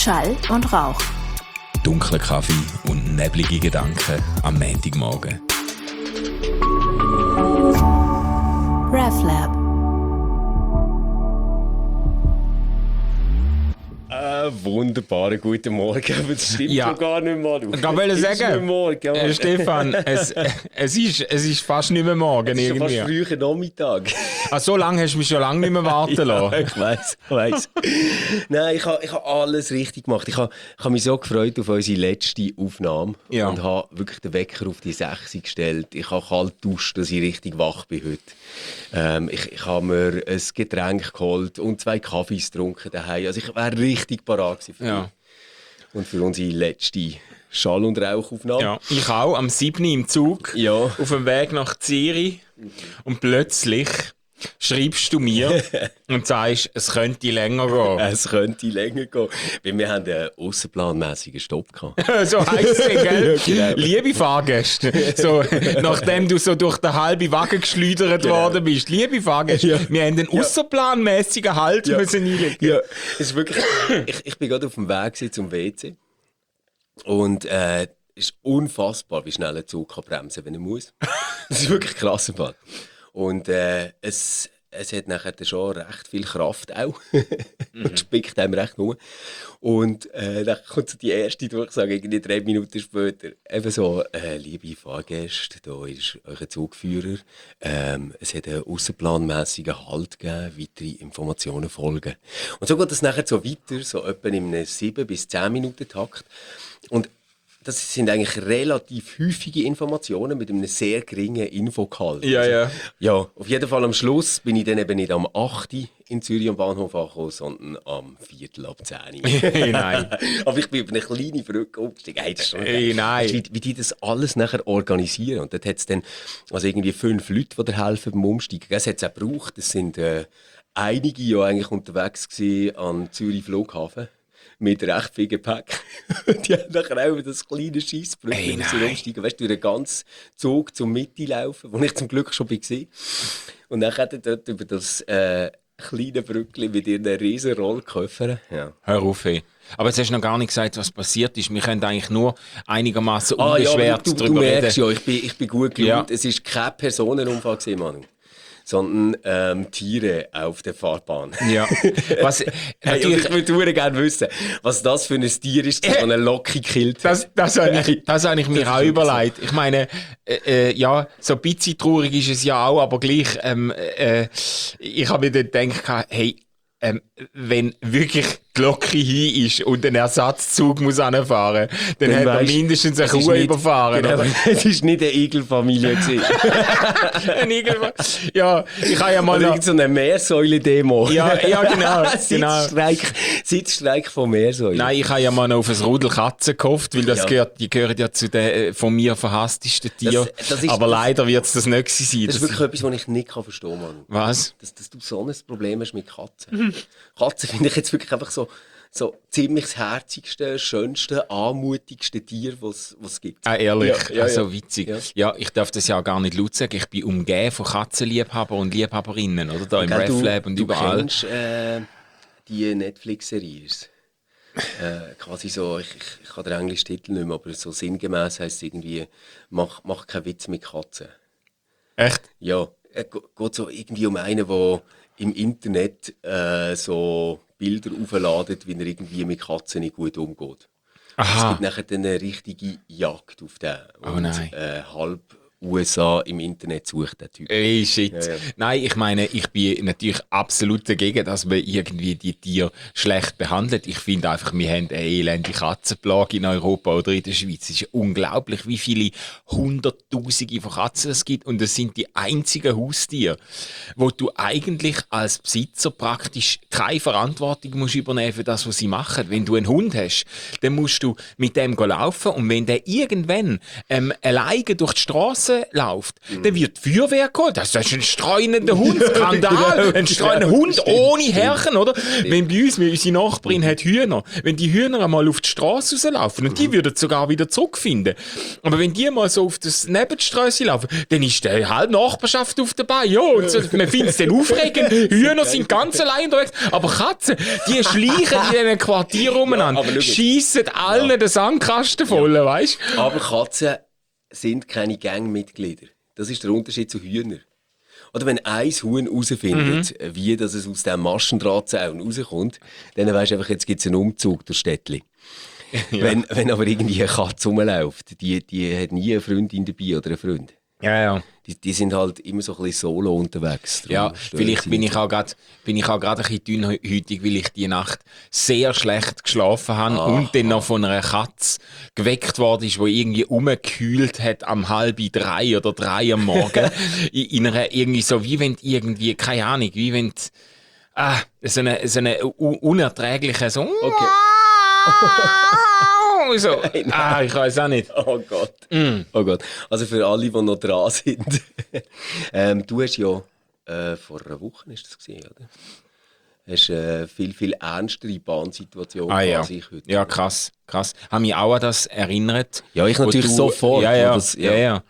Schall und Rauch. Dunkler Kaffee und neblige Gedanken am Montagmorgen. RefLab. Wunderbaren guten Morgen, aber das stimmt Ja. doch gar nicht mal. Ich wollte sagen, Morgen, ja. Stefan, es ist fast nicht mehr morgen. Es ist schon fast irgendwie. früher Nachmittag. So lange hast du mich schon lange nicht mehr warten lassen. Ich weiss. Nein, ich habe alles richtig gemacht. Ich habe mich so gefreut auf unsere letzte Aufnahme Ja. und habe wirklich den Wecker auf die 6 gestellt. Ich habe kalt geduscht, dass ich richtig wach bin heute. Ich habe mir ein Getränk geholt und 2 Kaffees getrunken daheim. Also ich wäre richtig parat gewesen für Ja. dich. Und für unsere letzte Schall- und Rauchaufnahme. Ja. Ich auch, am 7. im Zug, Ja. auf dem Weg nach Zürich. Und plötzlich schreibst du mir und sagst, es könnte länger gehen. Es könnte länger gehen. Weil wir haben einen aussenplanmässigen Stopp gehabt. So heisst es, gell? Ja, genau. Liebe Fahrgäste, so, nachdem du so durch den halben Wagen geschleudert worden bist. Liebe Fahrgäste, Ja. wir haben einen ausserplanmässigen Halt müssen einlegen. Ja, es ist wirklich. Ich bin gerade auf dem Weg gewesen zum WC. Und es ist unfassbar, wie schnell ein Zug kann bremsen, wenn er muss. Das ist wirklich krass im Fall. Und es hat nachher schon recht viel Kraft auch. Und spickt einem recht um. Und dann kommt so die erste Durchsage, irgendwie 3 Minuten später. Eben so, liebe Fahrgäste, da ist euer Zugführer. Es hat einen ausserplanmässigen Halt gegeben, weitere Informationen folgen. Und so geht es nachher so weiter, so etwa in einem 7 bis 10 Minuten Takt. Und das sind eigentlich relativ häufige Informationen mit einem sehr geringen Infogehalt. Ja, ja. Ja, auf jeden Fall am Schluss bin ich dann eben nicht am 8. in Zürich am Bahnhof angekommen, sondern am 9:45. Hey, nein. Aber ich bin über eine kleine Brücke umgestiegen. Hey, das ist schon Hey, nein. Weißt du, wie die das alles nachher organisieren. Und dort hat es dann also irgendwie 5 Leute, die dir helfen beim Umsteigen. Das hat es auch gebraucht. Es sind einige ja eigentlich unterwegs gewesen am Zürich Flughafen. Mit recht viel Gepäck. Die haben nachher auch über das kleine Scheissbrücke Hey, müssen nein. umsteigen. Weißt du, durch den ganzen Zug zur Mitte laufen, wo ich zum Glück schon war. Und dann hat er dort über das kleine Brückchen mit ihren riesen Rollkoffern. Ja. Hör auf, hey. Aber jetzt hast du noch gar nicht gesagt, was passiert ist. Wir können eigentlich nur einigermaßen Ja, unbeschwert aber du darüber merkst reden. ja, ich bin gut gelaunt. Ja. Es war kein Personenunfall gewesen, Manu. Sondern Tiere auf der Fahrbahn. Ja. Was, Hey, natürlich, ich würde gerne wissen, was das für ein Tier ist, das so eine Locke killt. das habe ich mir auch überlegt. Ich meine, ja, so ein bisschen traurig ist es ja auch, aber gleich, ich habe mir dann gedacht, hey, wenn wirklich die Locke hin ist und ein Ersatzzug muss anfahren, dann hat er weisst, mindestens eine es ist Kuh nicht- überfahren. Genau, Oder? es war nicht eine Igelfamilie. Ein Igel- ja, ich habe ja mal Oder noch... irgendeine Meersäule-Demo. Ja, genau, genau. Sitzstreik von Meersäule. Nein, ich habe ja mal noch auf ein Rudel Katzen gehofft, weil das Ja. die gehören ja zu den von mir verhasstesten Tieren. Das ist- aber leider wird es das nicht sein. Das ist wirklich etwas, was ich nicht verstehen kann, Mann. Was? Dass du so ein Problem hast mit Katzen. Katzen finde ich jetzt wirklich einfach so ziemlich das herzigste, schönste, anmutigste Tier, was es gibt. Ah, ehrlich, Ja, ja, also ja. witzig. Ja. Ja. Ich darf das ja auch gar nicht laut sagen. Ich bin umgeben von Katzenliebhabern und Liebhaberinnen, oder? Da im Gell, RefLab und du überall. kennst die Netflix-Serie. Quasi so, ich kann den englischen Titel nicht mehr, aber so sinngemäß heisst es irgendwie, mach keinen Witz mit Katzen. Echt? Ja, es geht so irgendwie um einen, der im Internet so Bilder aufladet, wie er irgendwie mit Katzen nicht gut umgeht. Es Aha. gibt nachher dann eine richtige Jagd auf den. Oh nein. Halb USA im Internet sucht der Typ. Ey, shit. Ja, ja. Nein, ich meine, ich bin natürlich absolut dagegen, dass man irgendwie die Tiere schlecht behandelt. Ich finde einfach, wir haben eine elende Katzenplage in Europa oder in der Schweiz. Es ist unglaublich, wie viele Hunderttausende von Katzen es gibt. Und das sind die einzigen Haustiere, wo du eigentlich als Besitzer praktisch keine Verantwortung musst übernehmen für das, was sie machen. Wenn du einen Hund hast, dann musst du mit dem laufen und wenn der irgendwann alleine durch die Straße Straße läuft, dann wird die Feuerwehr geholt. Das ist ein streunender Hund, Skandal. Ein streunender Hund ohne Herren, oder? Wenn bei uns, unsere Nachbarin hat Hühner, wenn die Hühner einmal auf die Straße rauslaufen, und die würden sogar wieder zurückfinden. Aber wenn die mal so auf das Nebenstraße laufen, dann ist die halbe Nachbarschaft auf dabei. Ja, und so, man findet es dann aufregend. Hühner sind ganz allein unterwegs. Aber Katzen, die schleichen in diesen Quartieren umeinander, schiessen allen den Sandkasten voll, weißt du? Aber Katzen sind keine Gangmitglieder. Das ist der Unterschied zu Hühnern. Oder wenn ein Huhn herausfindet, wie dass es aus diesem Maschendrahtzaun rauskommt, dann weisst du einfach, jetzt gibt es einen Umzug durch Städtli. Ja. Wenn aber irgendwie eine Katze rumläuft, die hat nie eine Freundin dabei oder einen Freund. Ja. Die sind halt immer so ein bisschen solo unterwegs. Ja, vielleicht bin ich auch gerade ein bisschen dünnhäutig, weil ich die Nacht sehr schlecht geschlafen habe und dann noch von einer Katze geweckt worden ist, die irgendwie rumgekühlt hat am 2:30 oder 3 am Morgen. in einer irgendwie so, wie wenn irgendwie, keine Ahnung, wie wenn so eine unerträgliche so... Okay. So. Ich weiß auch nicht. Oh Gott. Oh Gott. Also für alle, die noch dran sind. Du hast ja, vor einer Woche ist das gewesen, oder? Hast viel ernstere Bahnsituation als ich heute. Ja, krass. Haben mich auch an das erinnert. Ja, ich natürlich sofort. Ja.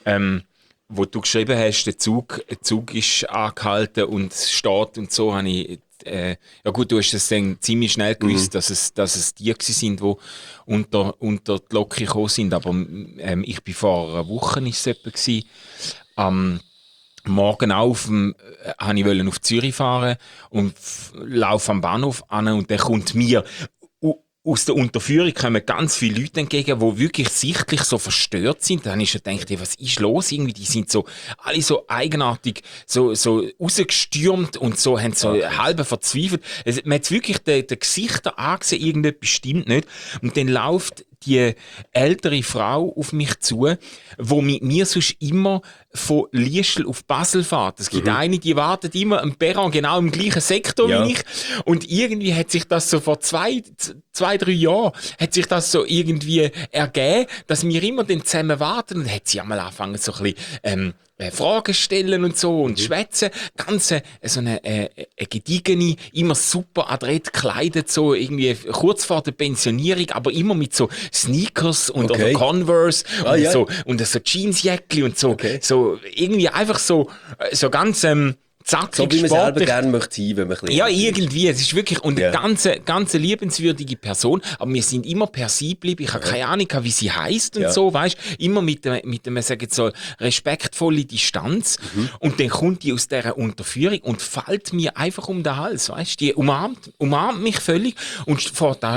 Wo du geschrieben hast, der Zug ist angehalten und steht und so, habe ich... ja gut, du hast es dann ziemlich schnell gewusst, dass es die sind, die unter die Lok gekommen sind. Aber ich bin vor einer Woche, ist es etwa gewesen, am Morgen wollte ich auf Zürich fahren und laufe am Bahnhof an und dann kommt mir aus der Unterführung kommen ganz viele Leute entgegen, die wirklich sichtlich so verstört sind. Dann habe ich schon gedacht, was ist los? Irgendwie, die sind so, alle so eigenartig, so rausgestürmt und so, haben so halb verzweifelt. Man hat wirklich den Gesichter angesehen, irgendetwas stimmt nicht. Und dann läuft die ältere Frau auf mich zu, die mit mir sonst immer von Liestl auf Basel fährt. Es gibt eine, die wartet immer am Perron, genau im gleichen Sektor wie ich. Und irgendwie hat sich das so vor 2-3 Jahren hat sich das so irgendwie ergeben, dass wir immer dann zusammen warten. Und dann hat sie einmal angefangen, so ein bisschen Fragen stellen und so und schwätzen. Ganz so eine gediegene, immer super adrett gekleidet, so irgendwie kurz vor der Pensionierung, aber immer mit so Sneakers und oder Converse und so Jeansjäckli und so. Okay. So irgendwie einfach so ganz zackig, so wie man selber gerne möchte sein, wenn man ein bisschen... Ja, irgendwie. Es ist wirklich eine ganz liebenswürdige Person. Aber wir sind immer per sie geblieben. Ich habe keine Ahnung, wie sie heisst und so, weißt. Immer mit dem, sagen so, respektvolle Distanz. Und dann kommt die aus dieser Unterführung und fällt mir einfach um den Hals, weißt. Die umarmt mich völlig und fährt da,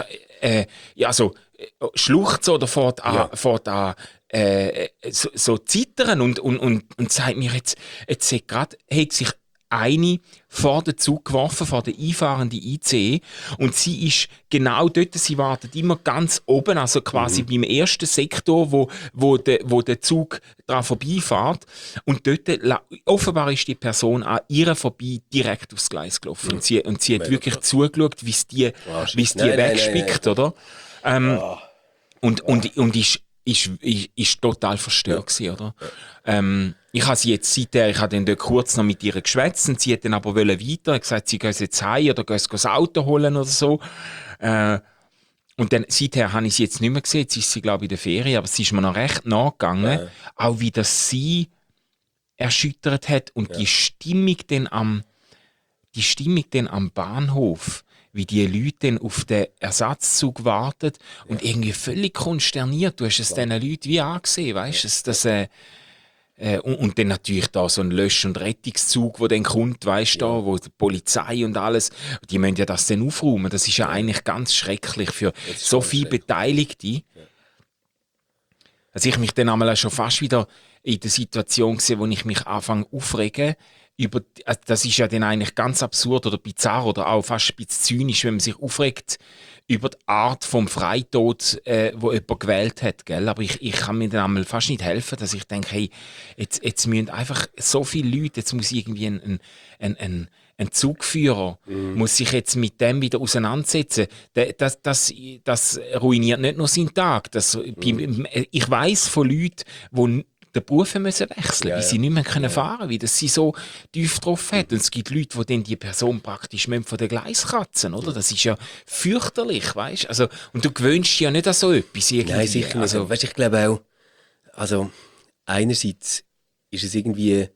schluchzt oder fährt an, so zittern und sagt mir jetzt gerade, hat sich eine vor den Zug geworfen, vor der einfahrenden ICE. Und sie ist genau dort, sie wartet immer ganz oben, also quasi beim ersten Sektor, wo der Zug dran vorbeifährt. Und dort, offenbar ist die Person an ihr vorbei direkt aufs Gleis gelaufen. Und sie hat wirklich zugeschaut, wie es die wegspickt, oder? Und ist total verstört gewesen, oder? Ich habe sie jetzt seither, ich habe dann dort kurz noch mit ihr geschwätzt und sie hat dann aber weiter, hat gesagt, sie gehen jetzt heim oder gehen das Auto holen oder so. Und dann, seither habe ich sie jetzt nicht mehr gesehen, jetzt ist sie, glaube ich, in der Ferien, aber sie ist mir noch recht nachgegangen, auch wie das sie erschüttert hat und die Stimmung dann am Bahnhof, wie die Leute dann auf den Ersatzzug warten und irgendwie völlig konsterniert. Du hast es diesen Leuten wie angesehen, weißt du, und dann natürlich da so ein Lösch- und Rettungszug, der dann kommt, weißt du, wo die Polizei und alles, die müssen ja das dann aufräumen. Das ist ja eigentlich ganz schrecklich für so viele Beteiligte. Also ich mich dann einmal schon fast wieder in der Situation gesehen, wo ich mich anfange aufregen. Das ist ja dann eigentlich ganz absurd oder bizarr oder auch fast ein bisschen zynisch, wenn man sich aufregt über die Art vom Freitod, wo jemand gewählt hat, gell? Aber ich kann mir dann einmal fast nicht helfen, dass ich denke, hey, jetzt müssen einfach so viele Leute, jetzt muss irgendwie ein Zugführer muss sich jetzt mit dem wieder auseinandersetzen. Das ruiniert nicht nur seinen Tag. Ich weiss von Leuten, die den Beruf müssen wechseln, weil sie nicht mehr können fahren, weil das sie so tief drauf hat. Und es gibt Leute, die dann die Person praktisch von den Gleis kratzen, oder? Das ist ja fürchterlich, weißt du? Also, und du gewöhnst dich ja nicht an so etwas irgendwie. Nein, sicher nicht. Also, Weißt, ich glaube auch, also einerseits ist es irgendwie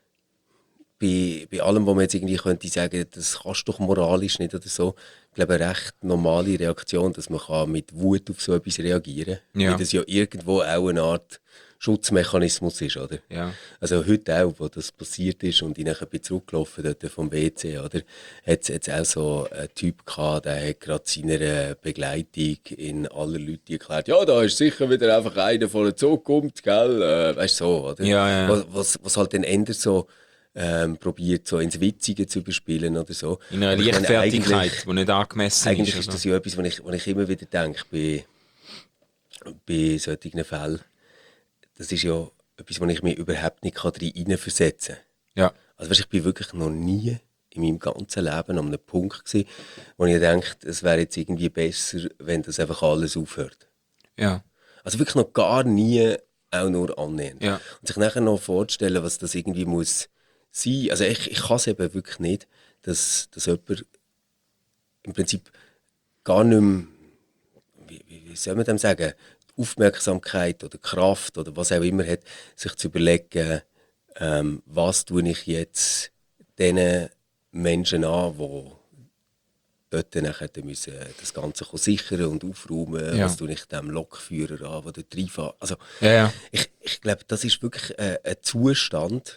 bei allem, was man jetzt irgendwie könnte sagen, das kannst du doch moralisch nicht oder so, ich glaube, eine recht normale Reaktion, dass man kann mit Wut auf so etwas reagieren kann. Ja. Weil das ja irgendwo auch eine Art Schutzmechanismus ist, oder? Ja. Also heute auch, wo das passiert ist und ich nachher bin zurückgelaufen dort vom WC, oder? Hat es auch so einen Typ gehabt, der hat gerade seiner Begleitung in aller Leute erklärt, ja, da ist sicher wieder einfach einer von der Zukunft, gell? Weißt du, so, oder? Ja, ja. Was halt dann ändert so, probiert so ins Witzige zu überspielen oder so. In einer Aber ich meine, Leichtfertigkeit, die nicht angemessen eigentlich ist. ist das ja etwas, was ich immer wieder denke bei solchen Fällen. Das ist ja etwas, wo ich mich überhaupt nicht hineinversetzen kann. Ja. Also weißt, ich bin wirklich noch nie in meinem ganzen Leben an einem Punkt gewesen, wo ich denke, es wäre jetzt irgendwie besser, wenn das einfach alles aufhört. Ja. Also wirklich noch gar nie, auch nur annähernd. Ja. Und sich nachher noch vorzustellen, was das irgendwie muss sein. Also ich kann es eben wirklich nicht, dass jemand im Prinzip gar nicht mehr, wie soll man dem sagen, die Aufmerksamkeit oder Kraft oder was auch immer hat, sich zu überlegen, was tue ich jetzt den Menschen an, die dort nachher müssen das Ganze sichern und aufräumen. Ja. Was tue ich dem Lokführer an, der dort reinfährt. Also, Ja. ich glaube, das ist wirklich ein Zustand,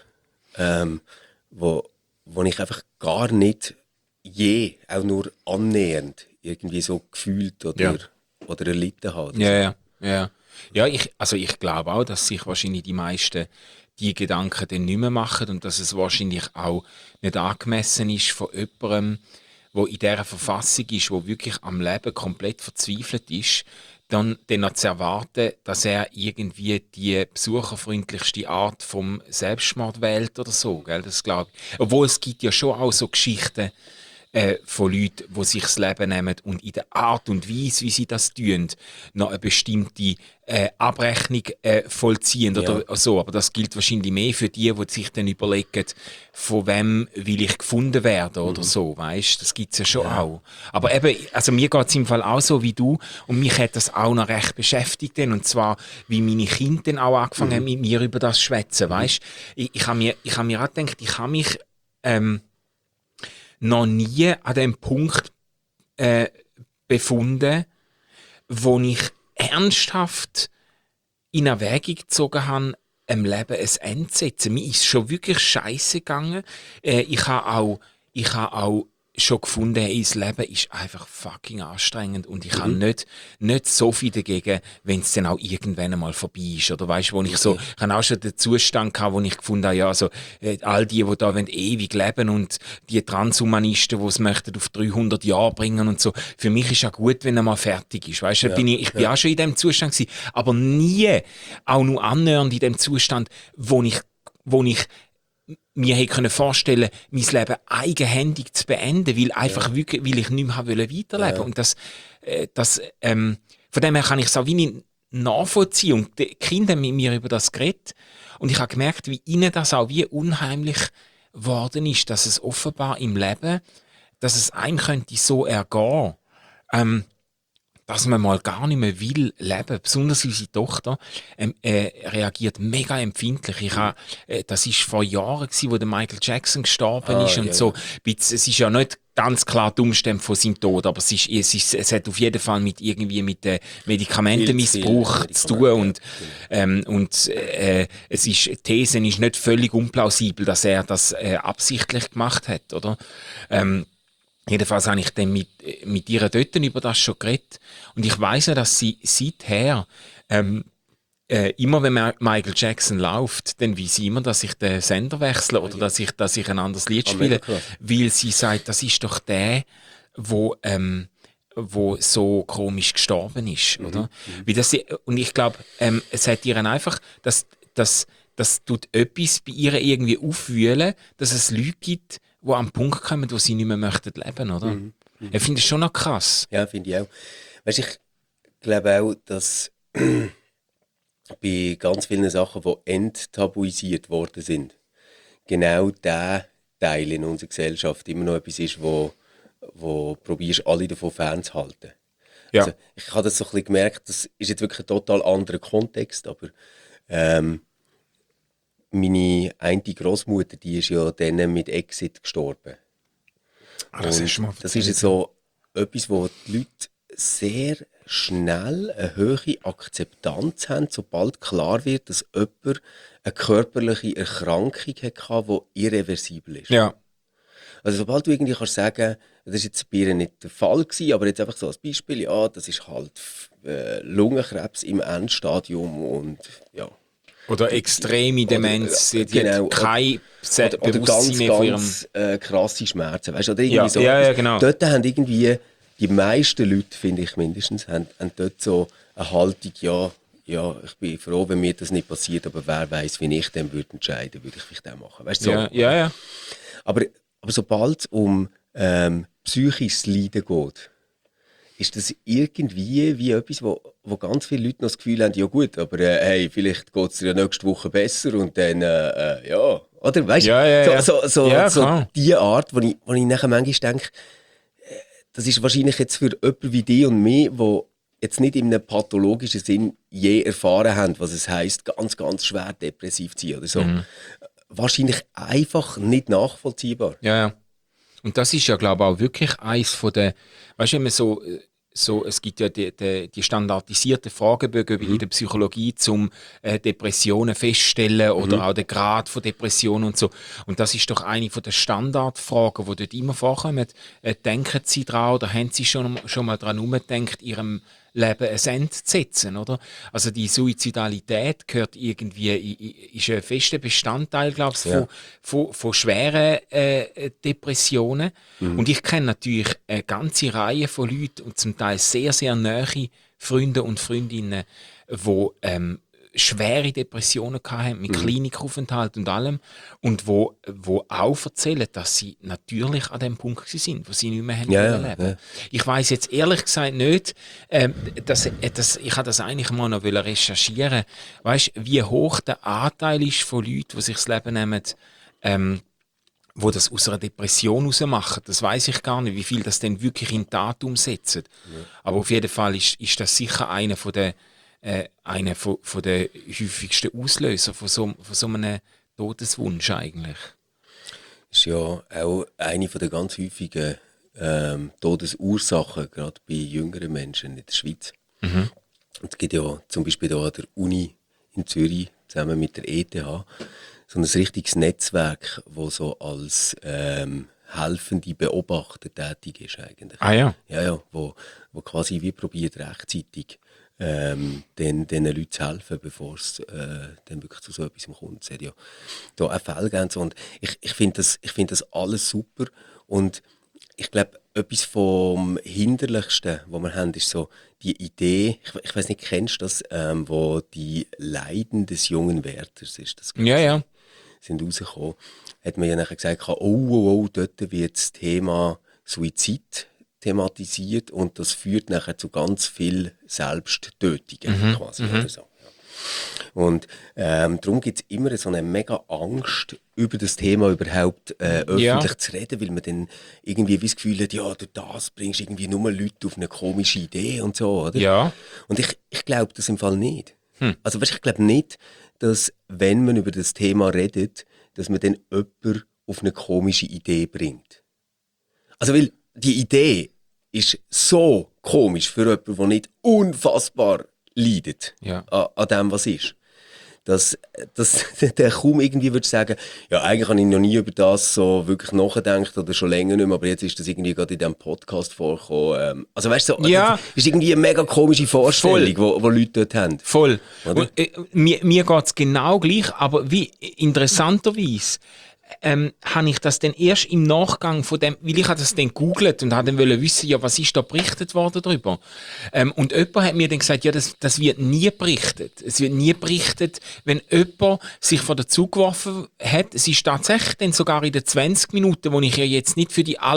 wo ich einfach gar nicht je, auch nur annähernd, irgendwie so gefühlt oder erlitten habe. Oder so. Ja. Ja, ich glaube auch, dass sich wahrscheinlich die meisten die Gedanken dann nicht mehr machen und dass es wahrscheinlich auch nicht angemessen ist von jemandem, der in dieser Verfassung ist, der wirklich am Leben komplett verzweifelt ist, dann noch zu erwarten, dass er irgendwie die besucherfreundlichste Art vom Selbstmord wählt oder so, gell? Das glaube ich. Obwohl es gibt ja schon auch so Geschichten von Leuten, die sich das Leben nehmen und in der Art und Weise, wie sie das tun, noch eine bestimmte Abrechnung vollziehen oder so. Aber das gilt wahrscheinlich mehr für die sich dann überlegen, von wem will ich gefunden werden oder so, weißt? Das gibt es ja schon auch. Aber eben, also mir geht es im Fall auch so wie du und mich hat das auch noch recht beschäftigt dann, und zwar, wie meine Kinder dann auch angefangen haben, mit mir über das zu schwätzen, weißt? Ich habe mir auch gedacht, ich habe mich noch nie an dem Punkt befunden, wo ich ernsthaft in Erwägung gezogen habe, im Leben ein Ende zu setzen. Mir ist schon wirklich scheiße gegangen. Ich habe auch schon gefunden, hey, das Leben ist einfach fucking anstrengend und ich habe nicht so viel dagegen, wenn es dann auch irgendwann einmal vorbei ist. Oder weißt du, wo ich habe auch schon den Zustand gehabt, wo ich gefunden habe, ja, also, all die da wollen ewig leben und die Transhumanisten, die es möchten auf 300 Jahre bringen und so. Für mich ist ja gut, wenn er mal fertig ist. Weißt du, ich bin auch schon in dem Zustand gewesen, aber nie auch nur annähernd in dem Zustand, wo ich mir hätte vorstellen können, mein Leben eigenhändig zu beenden, weil ich nicht mehr weiterleben wollte. Und von dem her kann ich es auch wie nicht nachvollziehen. Und die Kinder haben mit mir über das geredet. Und ich habe gemerkt, wie ihnen das auch wie unheimlich geworden ist, dass es offenbar im Leben, dass es einem könnte so ergehen, dass man mal gar nicht mehr will leben. Besonders unsere Tochter reagiert mega empfindlich. Das war vor Jahren, wo der Michael Jackson gestorben ist und so. Es ist ja nicht ganz klar die Umstände von seinem Tod, aber es hat auf jeden Fall mit Medikamentenmissbrauch zu tun und es ist, die These ist nicht völlig unplausibel, dass er das absichtlich gemacht hat, oder? Jedenfalls habe ich dann mit ihr dort über das schon geredet. Und ich weiss ja, dass sie seither, immer wenn Michael Jackson läuft, dann weiss sie immer, dass ich den Sender wechsle oder dass ich ein anderes Lied spiele. Weil sie sagt, das ist doch der, wo so komisch gestorben ist, oder? Und ich glaube, es hat ihr einfach, das tut etwas bei ihr irgendwie aufwühlen, dass es Leute gibt, die an den Punkt kommen, wo sie nicht mehr möchten leben, oder? Ich finde das schon noch krass. Ja, finde ich auch. Weißt, ich glaube auch, dass bei ganz vielen Sachen, die enttabuisiert worden sind, genau der Teil in unserer Gesellschaft immer noch etwas ist, wo probierst, alle davon fernzuhalten. Ja. Also, ich habe das so ein bisschen gemerkt, das ist jetzt wirklich ein total anderer Kontext, aber meine eine Großmutter, die ist ja dann mit Exit gestorben. Das ist schon mal Das ist jetzt so etwas, wo die Leute sehr schnell eine hohe Akzeptanz haben, sobald klar wird, dass jemand eine körperliche Erkrankung hatte, die irreversibel ist. Ja. Also sobald du irgendwie kannst sagen, das ist jetzt bei ihr nicht der Fall gewesen, aber jetzt einfach so als Beispiel, ja, das ist halt Lungenkrebs im Endstadium und ja. Oder extreme Demenz, die genau, hat kein oder Bewusstsein mehr von ihrem... ganz krasse Schmerzen, weißt du, oder irgendwie Ja, so. ja, genau. Dort haben irgendwie die meisten Leute, finde ich mindestens, haben dort so eine Haltung, ja, ich bin froh, wenn mir das nicht passiert, aber wer weiß, wie ich dann würde entscheiden, würde ich vielleicht auch machen. Weißt du, so. Ja. Aber sobald es um psychisches Leiden geht, ist das irgendwie wie etwas, wo ganz viele Leute noch das Gefühl haben, ja gut, aber hey, vielleicht geht es dir ja nächste Woche besser und dann, ja, oder? Weißt du, so die Art, wo ich nachher manchmal denke, das ist wahrscheinlich jetzt für jemanden wie dich und mich, wo jetzt nicht in einem pathologischen Sinn je erfahren haben, was es heisst, ganz, ganz schwer depressiv zu sein oder so. Wahrscheinlich einfach nicht nachvollziehbar. Ja. Und das ist ja, glaube ich, auch wirklich eins von den, weißt du, wenn man so, es gibt ja die standardisierten Fragebögen in der Psychologie zum Depressionen feststellen oder auch den Grad von Depressionen und so. Und das ist doch eine von den Standardfragen, die dort immer vorkommen. Denken Sie daran oder haben Sie schon mal daran herumgedacht, Ihrem Leben ein Ende zu setzen, oder? Also die Suizidalität gehört irgendwie, ist ein fester Bestandteil, glaube ich, von schweren Depressionen. Und ich kenne natürlich eine ganze Reihe von Leuten und zum Teil sehr, sehr nahe Freunde und Freundinnen, die schwere Depressionen hatten, mit Klinikaufenthalt und allem, und wo auch erzählen, dass sie natürlich an dem Punkt sind, wo sie nicht mehr haben leben. Ja. Ich weiss jetzt ehrlich gesagt nicht, ich habe das eigentlich mal noch recherchieren, weißt, wie hoch der Anteil ist von Leuten, die sich das Leben nehmen, wo das aus einer Depression heraus machen. Das weiß ich gar nicht, wie viel das denn wirklich in Tat umsetzen. Ja. Aber auf jeden Fall ist das sicher einer von der häufigsten Auslöser von so einem Todeswunsch eigentlich. Das ist ja auch eine der ganz häufigen Todesursachen, gerade bei jüngeren Menschen in der Schweiz. Es gibt ja zum Beispiel hier an der Uni in Zürich zusammen mit der ETH so ein richtiges Netzwerk, das so als helfende Beobachter tätig ist eigentlich. Ah ja? Ja, wo quasi wie probiert rechtzeitig den Leuten zu helfen, bevor es dann wirklich zu so etwas kommt. Es hat ja da auch Fälle gegeben. Und ich finde das alles super. Und ich glaube, etwas vom Hinderlichsten, was wir haben, ist so die Idee, ich weiß nicht, kennst du das, wo die Leiden des jungen Werthers ist? Das ja. Sind rausgekommen. Hat man ja nachher gesagt, oh, dort wird das Thema Suizid thematisiert und das führt nachher zu ganz viel Selbsttötungen quasi oder so. Und darum gibt es immer so eine mega Angst, über das Thema überhaupt öffentlich zu reden, weil man dann irgendwie das Gefühl hat, ja, durch das bringst du irgendwie nur Leute auf eine komische Idee und so, oder? Ja. Und ich glaube das im Fall nicht. Also weißt, ich glaube nicht, dass, wenn man über das Thema redet, dass man dann jemanden auf eine komische Idee bringt. Also weil die Idee ist so komisch für jemanden, der nicht unfassbar leidet an dem, was ist. Dass der kaum irgendwie würde sagen, ja, eigentlich habe ich noch nie über das so wirklich nachgedacht oder schon länger nicht mehr, aber jetzt ist das irgendwie gerade in diesem Podcast vorgekommen. Also weißt du, so, das ist irgendwie eine mega komische Vorstellung, die Leute dort haben. Voll. Und, mir geht es genau gleich, aber wie interessanterweise habe ich das dann erst im Nachgang von dem, weil ich habe das dann gegoogelt und habe dann wissen, ja, was ist da berichtet worden darüber. Und jemand hat mir dann gesagt, ja, das wird nie berichtet. Es wird nie berichtet, wenn jemand sich vor den Zug geworfen hat. Es ist tatsächlich dann sogar in den 20 Minuten, wo ich ja jetzt nicht für die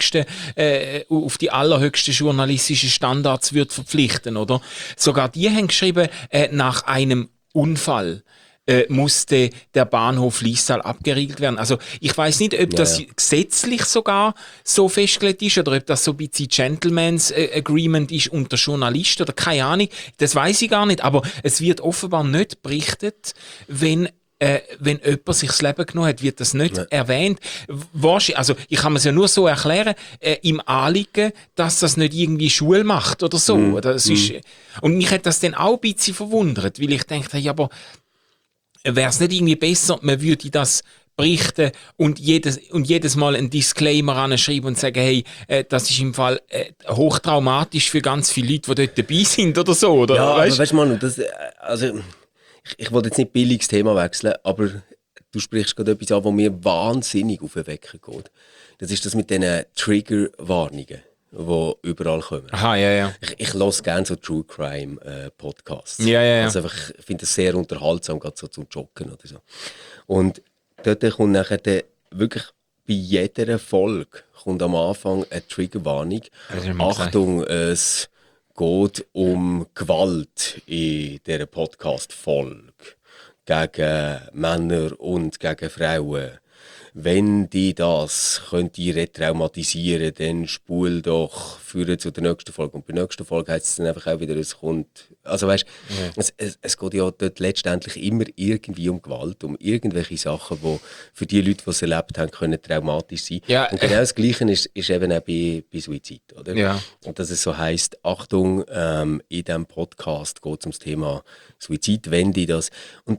auf die allerhöchsten journalistischen Standards würde verpflichten, oder? Sogar die haben geschrieben, nach einem Unfall musste der Bahnhof Liestal abgeriegelt werden. Also ich weiß nicht, ob das gesetzlich sogar so festgelegt ist oder ob das so ein bisschen Gentleman's Agreement ist unter Journalisten oder keine Ahnung. Das weiß ich gar nicht. Aber es wird offenbar nicht berichtet, wenn jemand sich das Leben genommen hat, wird das nicht erwähnt. Also ich kann mir es ja nur so erklären, im Anliegen, dass das nicht irgendwie Schule macht oder so. Das ist, und mich hat das dann auch ein bisschen verwundert, weil ich dachte, ja, aber wäre es nicht irgendwie besser, man würde das berichten und jedes Mal einen Disclaimer anschreiben und sagen, hey, das ist im Fall hochtraumatisch für ganz viele Leute, die dort dabei sind oder so. Oder, ja, weißt? Aber weißt du, Manu, also ich wollte jetzt nicht billiges Thema wechseln, aber du sprichst gerade etwas an, was mir wahnsinnig auf den Wecker geht. Das ist das mit diesen Triggerwarnungen, die überall kommen. Aha, ja. Ich höre gerne so True Crime Podcasts. Ja. Also einfach, ich finde das sehr unterhaltsam, gerade so zum Joggen oder so. Und dort kommt nachher wirklich bei jeder Folge kommt am Anfang eine Triggerwarnung. Achtung, es geht um Gewalt in dieser Podcast-Folge gegen Männer und gegen Frauen. Wenn die das könnte retraumatisieren, dann spul doch führen zu der nächsten Folge. Und bei der nächsten Folge heisst es dann einfach auch wieder, es kommt. Also weißt, es geht ja dort letztendlich immer irgendwie um Gewalt, um irgendwelche Sachen, die für die Leute, die es erlebt haben, können traumatisch sein. Ja, und genau das Gleiche ist eben auch bei Suizid, oder? Ja. Und dass es so heisst, Achtung, in diesem Podcast geht es ums Thema Suizid, wenn die das. Und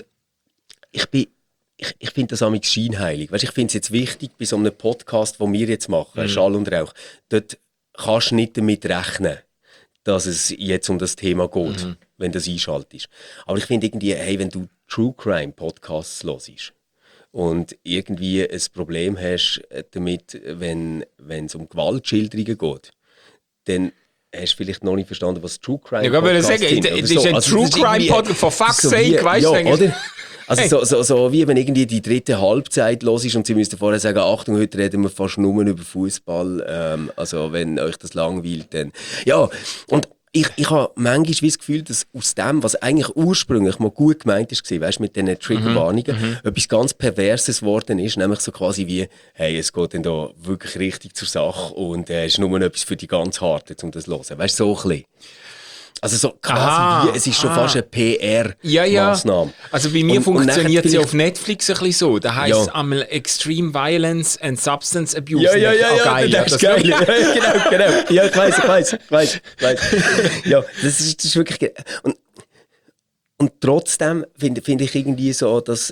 ich finde das amigs scheinheilig. Weißt, ich finde es jetzt wichtig, bei so einem Podcast, den wir jetzt machen, Schall und Rauch, dort kannst du nicht damit rechnen, dass es jetzt um das Thema geht, wenn du das einschaltest. Aber ich finde irgendwie, hey, wenn du True Crime Podcasts hörst und irgendwie ein Problem hast damit, wenn es um Gewaltschilderungen geht, dann hast du vielleicht noch nicht verstanden, was True Crime Podcasts sind. Das ist ein True Crime Podcast, for fuck's sake, weißt du? Ja, oder? Also so wie wenn irgendwie die dritte Halbzeit los ist und sie müssten vorher sagen, Achtung, heute reden wir fast nur über Fußball. Also wenn euch das langweilt, dann... Ja, und ich habe manchmal wie das Gefühl, dass aus dem, was eigentlich ursprünglich mal gut gemeint war, weißt, mit diesen Triggerwarnungen, etwas ganz Perverses geworden ist, nämlich so quasi wie, hey, es geht dann da wirklich richtig zur Sache und es ist nur etwas für die ganz Harten, um das zu hören. Weißt du, so ein bisschen. Also so quasi wie, es ist schon fast eine PR-Maßnahme. Also bei mir funktioniert es ja auf Netflix ein bisschen so. Da heisst es einmal Extreme Violence and Substance Abuse. Ja, geil. Das ist geil. Genau. Ja, ich weiss. Ja, das ist wirklich geil. Und trotzdem finde ich irgendwie so, dass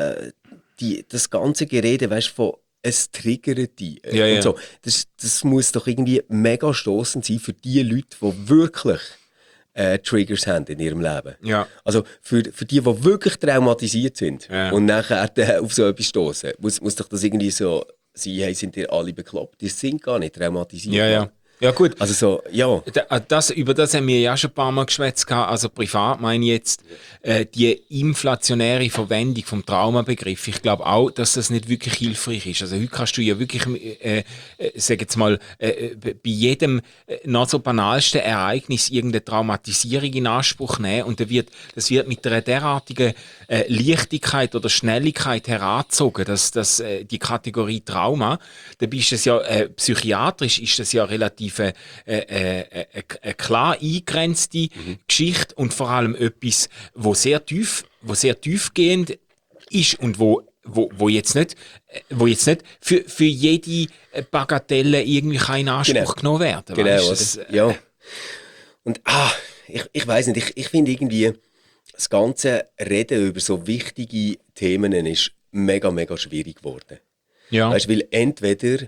das ganze Gerede, weißt du, von es triggert die. Und so, das muss doch irgendwie mega stossend sein für die Leute, die wirklich Triggers haben in ihrem Leben. Ja. Also für die wirklich traumatisiert sind und nachher auf so etwas stoßen, muss doch das irgendwie so sein, hey, sind ihr alle bekloppt? Die sind gar nicht traumatisiert. Ja, gut. Also so, ja. Über das haben wir ja schon ein paar Mal geschwätzt. Also privat meine ich jetzt die inflationäre Verwendung vom Traumabegriff. Ich glaube auch, dass das nicht wirklich hilfreich ist. Also heute kannst du ja wirklich, sag jetzt mal, bei jedem noch so banalsten Ereignis irgendeine Traumatisierung in Anspruch nehmen und das wird mit einer derartigen Leichtigkeit oder Schnelligkeit herangezogen, dass die Kategorie Trauma, da bist es ja psychiatrisch ist das ja relativ eine klar eingegrenzte Geschichte und vor allem etwas, wo sehr tiefgehend ist und wo jetzt nicht für jede Bagatelle irgendwie in Anspruch genommen werden. Genau, weißt, ja. Und ich weiss nicht, ich finde irgendwie, das ganze Reden über so wichtige Themen ist mega, mega schwierig geworden. Ja. Weißt, weil entweder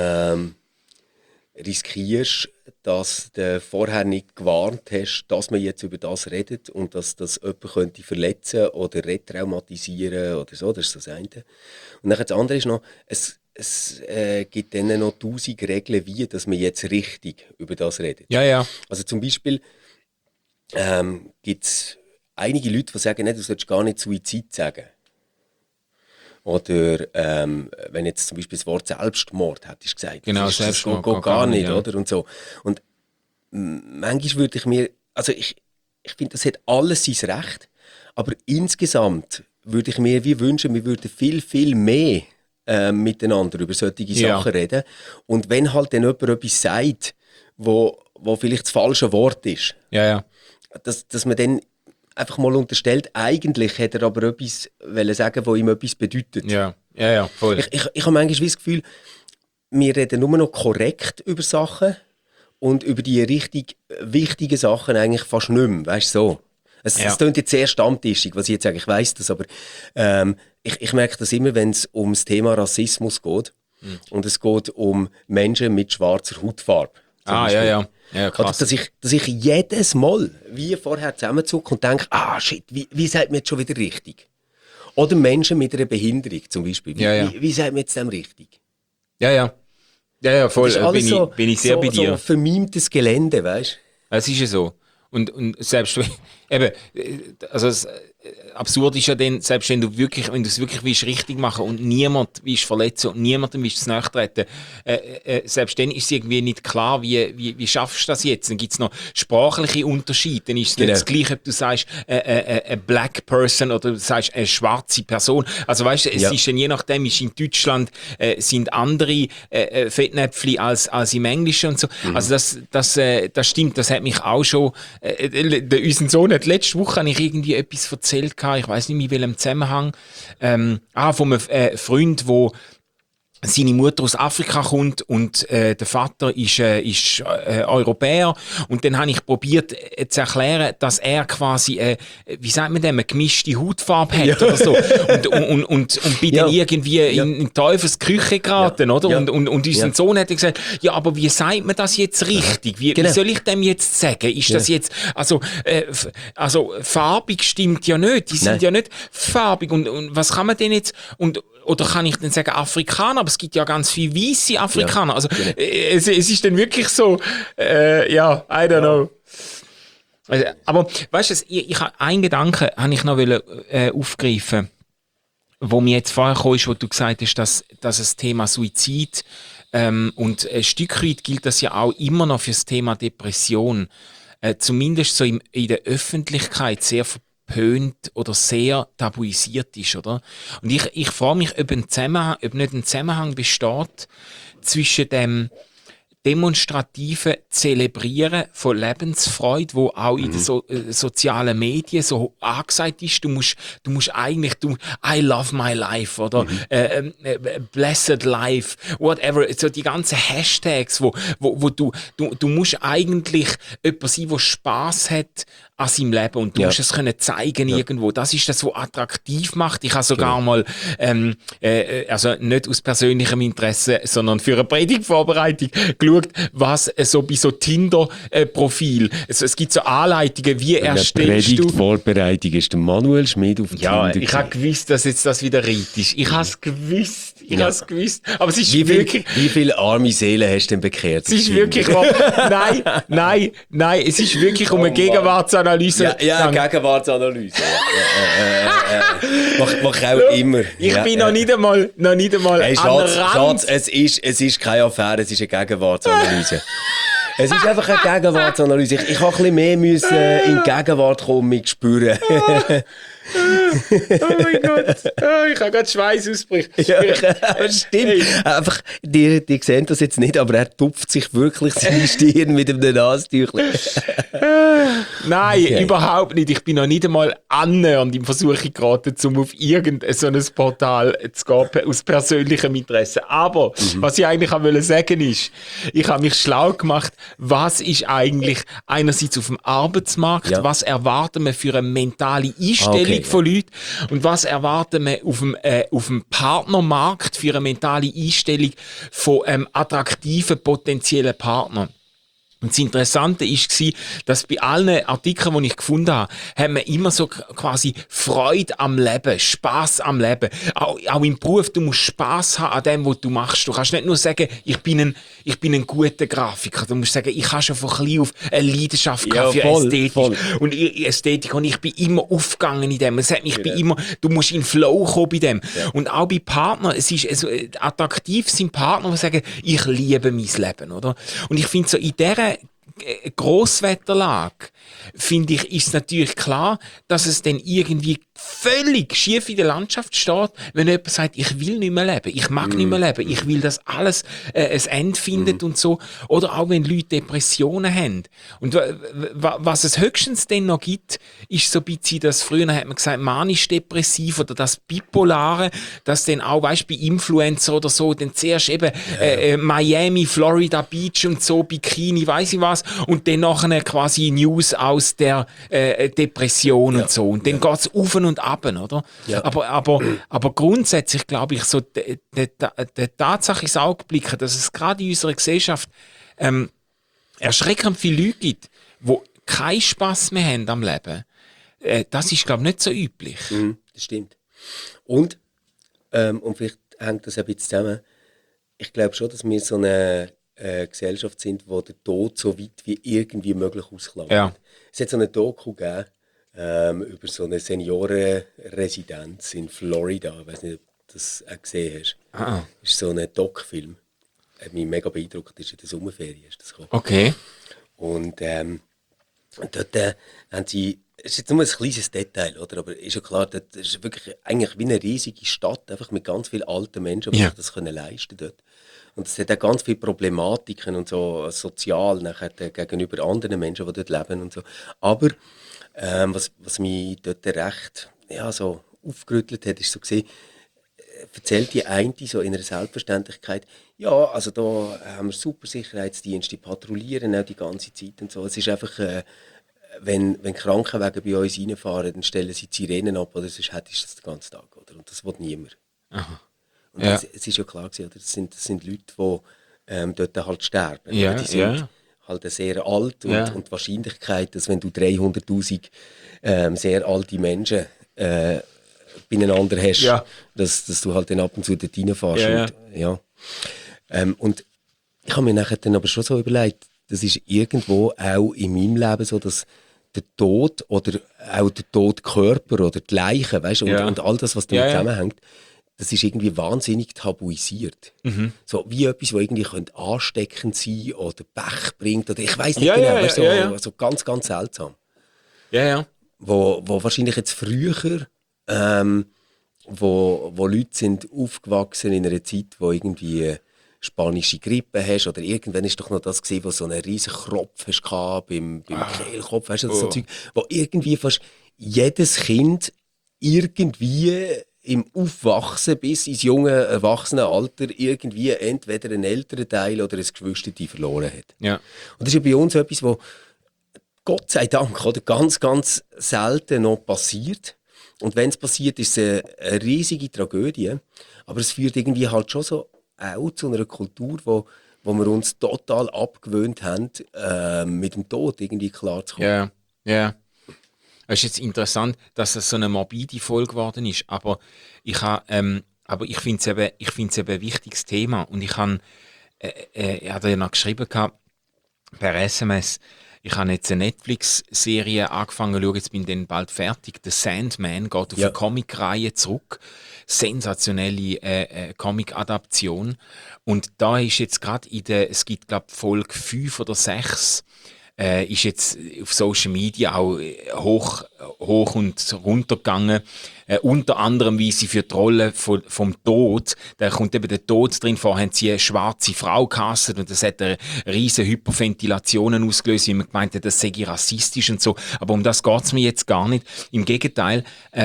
riskierst, dass du vorher nicht gewarnt hast, dass man jetzt über das redet und dass das jemanden könnte verletzen oder retraumatisieren oder so, das ist das eine. Und dann das andere ist noch, es gibt dann noch 1000 Regeln, wie dass man jetzt richtig über das redet. Ja. Also zum Beispiel gibt es einige Leute, die sagen, du solltest gar nicht Suizid sagen. Oder wenn jetzt zum Beispiel das Wort Selbstmord hättest gesagt, genau, das Selbstmord geht gar nicht, ja. oder? Und so. Und manchmal würde ich mir, also ich finde, das hat alles sein Recht, Aber insgesamt würde ich mir wie wünschen, wir würden viel, viel mehr miteinander über solche Sachen reden. Und wenn halt dann jemand etwas sagt, wo vielleicht das falsche Wort ist, dass man dann einfach mal unterstellt, eigentlich hätte er aber etwas sagen, was ihm etwas bedeutet. Ja, voll. Ich habe manchmal das Gefühl, wir reden nur noch korrekt über Sachen und über die richtig wichtigen Sachen eigentlich fast nicht mehr. Weißt du, so. Es klingt jetzt sehr stammtischig, was ich jetzt sage, ich weiss das, aber ich merke das immer, wenn es um das Thema Rassismus geht und es geht um Menschen mit schwarzer Hautfarbe. Ja, krass. Dass ich jedes Mal wie vorher zusammenzucke und denke, shit, wie sagt man jetzt schon wieder richtig? Oder Menschen mit einer Behinderung zum Beispiel. Wie sagt man jetzt dem richtig? Ja, voll. Bin ich sehr bei dir. So vermimtes Gelände, weißt du? Es ist ja so. Und selbst eben, also das absurd ist ja dann, selbst wenn du es wirklich willst, richtig machen und niemand willst verletzen und niemandem willst nachtreten, selbst dann ist es irgendwie nicht klar, wie schaffst du das jetzt? Dann gibt es noch sprachliche Unterschiede. Dann ist es nicht das Gleiche, ob du sagst, a black person oder du sagst, eine schwarze Person. Also weißt du, es ist dann je nachdem, ist in Deutschland sind andere Fettnäpfchen als im Englischen und so. Also das stimmt, das hat mich auch schon, unser Sohn hat letzte Woche habe ich irgendwie etwas erzählt, ich weiß nicht mehr, in welchem Zusammenhang, von einem Freund, wo seine Mutter aus Afrika kommt und der Vater ist Europäer. Und dann habe ich probiert zu erklären, dass er quasi, wie sagt man dem, eine gemischte Hautfarbe hat oder so. Und bin dann irgendwie in Teufels Küche geraten, oder? Und unser Sohn hat gesagt, ja, aber wie sagt man das jetzt richtig? Wie soll ich dem jetzt sagen? Ist das jetzt, also farbig stimmt ja nicht. Die sind ja nicht farbig. Und was kann man denn jetzt, oder kann ich dann sagen Afrikaner? Aber es gibt ja ganz viele weisse Afrikaner. Also, es ist dann wirklich so, I don't know. Also, aber weißt du, ich habe einen Gedanken, habe ich noch aufgreifen, wo mir jetzt vorher kam, wo du gesagt hast, dass das Thema Suizid und ein Stück weit gilt das ja auch immer noch für das Thema Depression. Zumindest so in der Öffentlichkeit sehr verpönt oder sehr tabuisiert ist, oder? Und ich frage mich, ob nicht ein Zusammenhang besteht zwischen dem demonstrativen Zelebrieren von Lebensfreude, wo auch in den sozialen Medien so angesagt ist, du musst eigentlich, I love my life, oder blessed life, whatever, so die ganzen Hashtags, wo du musst eigentlich jemand sein, der Spass hat an seinem Leben und du musst es können zeigen irgendwo. Das ist das, was attraktiv macht. Ich habe sogar mal, also nicht aus persönlichem Interesse, sondern für eine Predigtvorbereitung geschaut, was so bei so Tinder-Profil, es gibt so Anleitungen, wie erstellst du... Predigtvorbereitung ist der Manuel Schmid auf Tinder. Ja, ich habe gewusst, dass jetzt das wieder richtig ist. Ich habe es gewusst. Aber es ist wirklich... Wie viele arme Seelen hast du denn bekehrt? Es ist wirklich... Nein, es ist wirklich um eine Gegenwartsanalyse. Ja, Gegenwartsanalyse. Mach ich auch immer. Ich bin noch nicht einmal hey, Schatz, es ist keine Affäre, es ist eine Gegenwartsanalyse. Es ist einfach eine Gegenwartsanalyse. Ich habe ein bisschen mehr müssen in die Gegenwart kommen mit spüren. Oh mein Gott, ich habe gerade Schweiß ausbricht. Ja, stimmt. Einfach, die sehen das jetzt nicht, aber er tupft sich wirklich seine Stirn mit einem Nasentüchlein. Nein, überhaupt nicht. Ich bin noch nicht einmal annähernd im Versuch geraten, um auf irgendein so ein Portal zu gehen, aus persönlichem Interesse. Aber, was ich eigentlich auch sagen ist, ich habe mich schlau gemacht, was ist eigentlich einerseits auf dem Arbeitsmarkt, was erwarten wir für eine mentale Einstellung von Leuten und was erwarten wir auf dem Partnermarkt für eine mentale Einstellung von attraktiven potenziellen Partnern. Und das Interessante war, dass bei allen Artikeln, die ich gefunden habe, haben wir immer so quasi Freude am Leben, Spass am Leben. Auch im Beruf, du musst Spass haben an dem, was du machst. Du kannst nicht nur sagen, ich bin ein guter Grafiker. Du musst sagen, ich habe schon von klein auf eine Leidenschaft für Ästhetik. Und Ästhetik. Und ich bin immer aufgegangen in dem. Es hat mich du musst in den Flow kommen bei dem. Ja. Und auch bei Partnern, es ist attraktiv sind Partner, die sagen, ich liebe mein Leben, oder? Und ich finde so in dieser Grosswetterlage, finde ich, ist natürlich klar, dass es dann irgendwie völlig schief in der Landschaft steht, wenn jemand sagt, ich will nicht mehr leben, ich mag nicht mehr leben, ich will, dass alles ein Ende findet und so. Oder auch wenn Leute Depressionen haben. Und was es höchstens dann noch gibt, ist so ein bisschen das, früher hat man gesagt, manisch-depressiv oder das Bipolare, dass dann auch, weißt, bei Influencer oder so, dann zuerst eben Miami, Florida Beach und so, Bikini, weiss ich was, und dann nachher quasi News aus der Depression und so. Und dann geht's auf und ab, oder? Ja. Aber grundsätzlich glaube ich, so der Tatsache ins Auge blicken, dass es gerade in unserer Gesellschaft erschreckend viele Leute gibt, die keinen Spass mehr haben am Leben. Das ist, glaube ich, nicht so üblich. Das stimmt. Und vielleicht hängt das ein bisschen zusammen. Ich glaube schon, dass wir so eine Gesellschaft sind, wo der Tod so weit wie irgendwie möglich ausklammert. Ja. Es hat so eine Doku gegeben, über so eine Seniorenresidenz in Florida. Ich weiß nicht, ob du das auch gesehen hast. Das ist so ein Doc-Film. Hat mich mega beeindruckt. Das ist in der Sommerferien. Ist das gekommen. Okay. Und dort haben sie, es ist jetzt nur ein kleines Detail, oder? Aber ist ja klar, das ist wirklich eigentlich wie eine riesige Stadt, einfach mit ganz vielen alten Menschen, die sich das können leisten dort. Und es hat auch ganz viele Problematiken und so sozial nachher gegenüber anderen Menschen, die dort leben und so. Aber was mich dort recht so aufgerüttelt hat, ist so gesehen, erzählt die eine so in einer Selbstverständlichkeit, ja, also da haben wir super Sicherheitsdienste, die patrouillieren auch die ganze Zeit und so. Es ist einfach, wenn Krankenwagen bei uns reinfahren, dann stellen sie die Sirenen ab, oder sonst hättest du das den ganzen Tag, oder? Und das will niemand. Aha. Und es ist ja klar gewesen, oder? Das sind Leute, die dort halt sterben. Ja, Die sind halt sehr alt und die Wahrscheinlichkeit, dass wenn du 300'000 sehr alte Menschen beieinander hast, dass du halt dann ab und zu dort reinfährst. Und ich habe mir nachher dann aber schon so überlegt, das ist irgendwo auch in meinem Leben so, dass der Tod oder auch der Todkörper oder die Leiche, weißt, und all das, was damit zusammenhängt, das ist irgendwie wahnsinnig tabuisiert. So wie etwas, was irgendwie ansteckend sein oder Pech bringt oder ich weiß nicht genau, weißt, so ganz, ganz seltsam. Wo wahrscheinlich jetzt früher, wo Leute sind aufgewachsen in einer Zeit, wo irgendwie spanische Grippe hast oder irgendwann ist doch noch das gesehen, wo so einen riesen Kropf hast beim Kehlkopf, weißt du, so Zeug, wo irgendwie fast jedes Kind irgendwie im Aufwachsen bis ins junge Erwachsenenalter irgendwie entweder einen älteren Teil oder ein Geschwisterteil verloren hat. Ja. Und das ist ja bei uns etwas, wo Gott sei Dank oder ganz, ganz selten noch passiert. Und wenn es passiert, ist es eine riesige Tragödie. Aber es führt irgendwie halt schon so auch zu einer Kultur, wo wir uns total abgewöhnt haben, mit dem Tod irgendwie klarzukommen. Ja. Es ist jetzt interessant, dass es so eine morbide Folge geworden ist, aber ich finde es eben ein wichtiges Thema und ich habe ja noch geschrieben per SMS, ich habe jetzt eine Netflix-Serie angefangen zu schauen, jetzt bin ich dann bald fertig. «The Sandman» geht auf eine Comic-Reihe zurück. Sensationelle Comic-Adaption. Und da ist jetzt gerade es gibt glaube ich Folge 5 oder 6, ist jetzt auf Social Media auch hoch und runter gegangen. Unter anderem, wie sie für die Rolle vom Tod, da kommt eben der Tod drin vor, haben sie eine schwarze Frau gecastet und das hat eine riesen Hyperventilationen ausgelöst, wie man gemeint hat, das sei rassistisch und so. Aber um das geht es mir jetzt gar nicht. Im Gegenteil,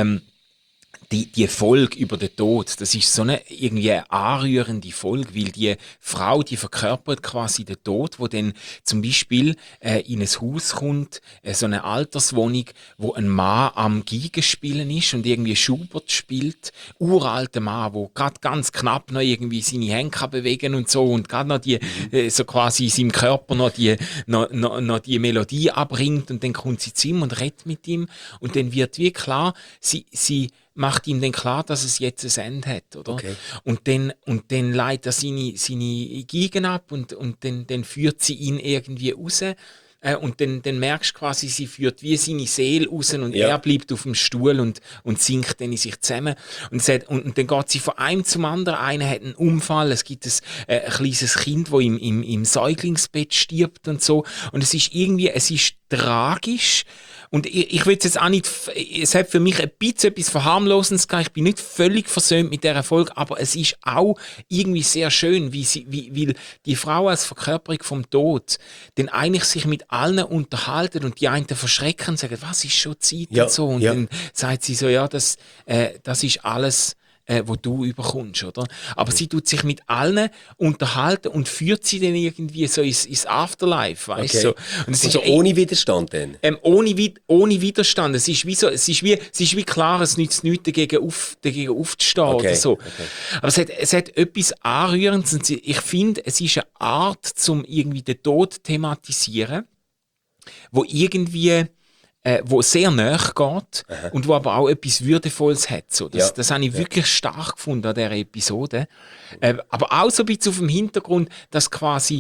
die Folge über den Tod, das ist so irgendwie eine anrührende Folge, weil die Frau, die verkörpert quasi den Tod, wo dann zum Beispiel in ein Haus kommt, so eine Alterswohnung, wo ein Mann am Geigenspielen ist und irgendwie Schubert spielt, uralter Mann, wo gerade ganz knapp noch irgendwie seine Hände kann bewegen und so und gerade noch die so quasi in seinem Körper noch die Melodie abbringt und dann kommt sie zu ihm und redet mit ihm und dann wird wie klar, sie macht ihm dann klar, dass es jetzt ein Ende hat, oder? Okay. Und dann leitet er seine Geigen ab und dann führt sie ihn irgendwie raus und dann merkst du quasi, sie führt wie seine Seele raus und er bleibt auf dem Stuhl und sinkt dann in sich zusammen. Und dann geht sie von einem zum anderen. Einer hat einen Unfall, es gibt ein kleines Kind, das im Säuglingsbett stirbt und so. Und es ist tragisch. Und ich will jetzt auch nicht, es hat für mich ein bisschen etwas Verharmlosendes gehabt. Ich bin nicht völlig versöhnt mit dieser Erfolg, aber es ist auch irgendwie sehr schön, weil die Frau als Verkörperung vom Tod dann eigentlich sich mit allen unterhalten und die einen verschrecken und sagen, was ist schon Zeit und so. Und dann sagt sie so, ja, das ist alles, wo du überkommst, oder? Aber sie tut sich mit allen unterhalten und führt sie dann irgendwie so ins Afterlife, weißt du? Okay. So. Und es ist ohne Widerstand dann? Ohne Widerstand. Es ist wie klar, es nützt nichts dagegen aufzustehen oder so. Okay. Aber es hat etwas Anrührendes und ich finde, es ist eine Art, zum irgendwie den Tod thematisieren, wo irgendwie wo sehr nahe geht und wo aber auch etwas Würdevolles hat. So. Das habe ich wirklich stark gefunden an dieser Episode. Aber auch so ein bisschen auf dem Hintergrund, dass quasi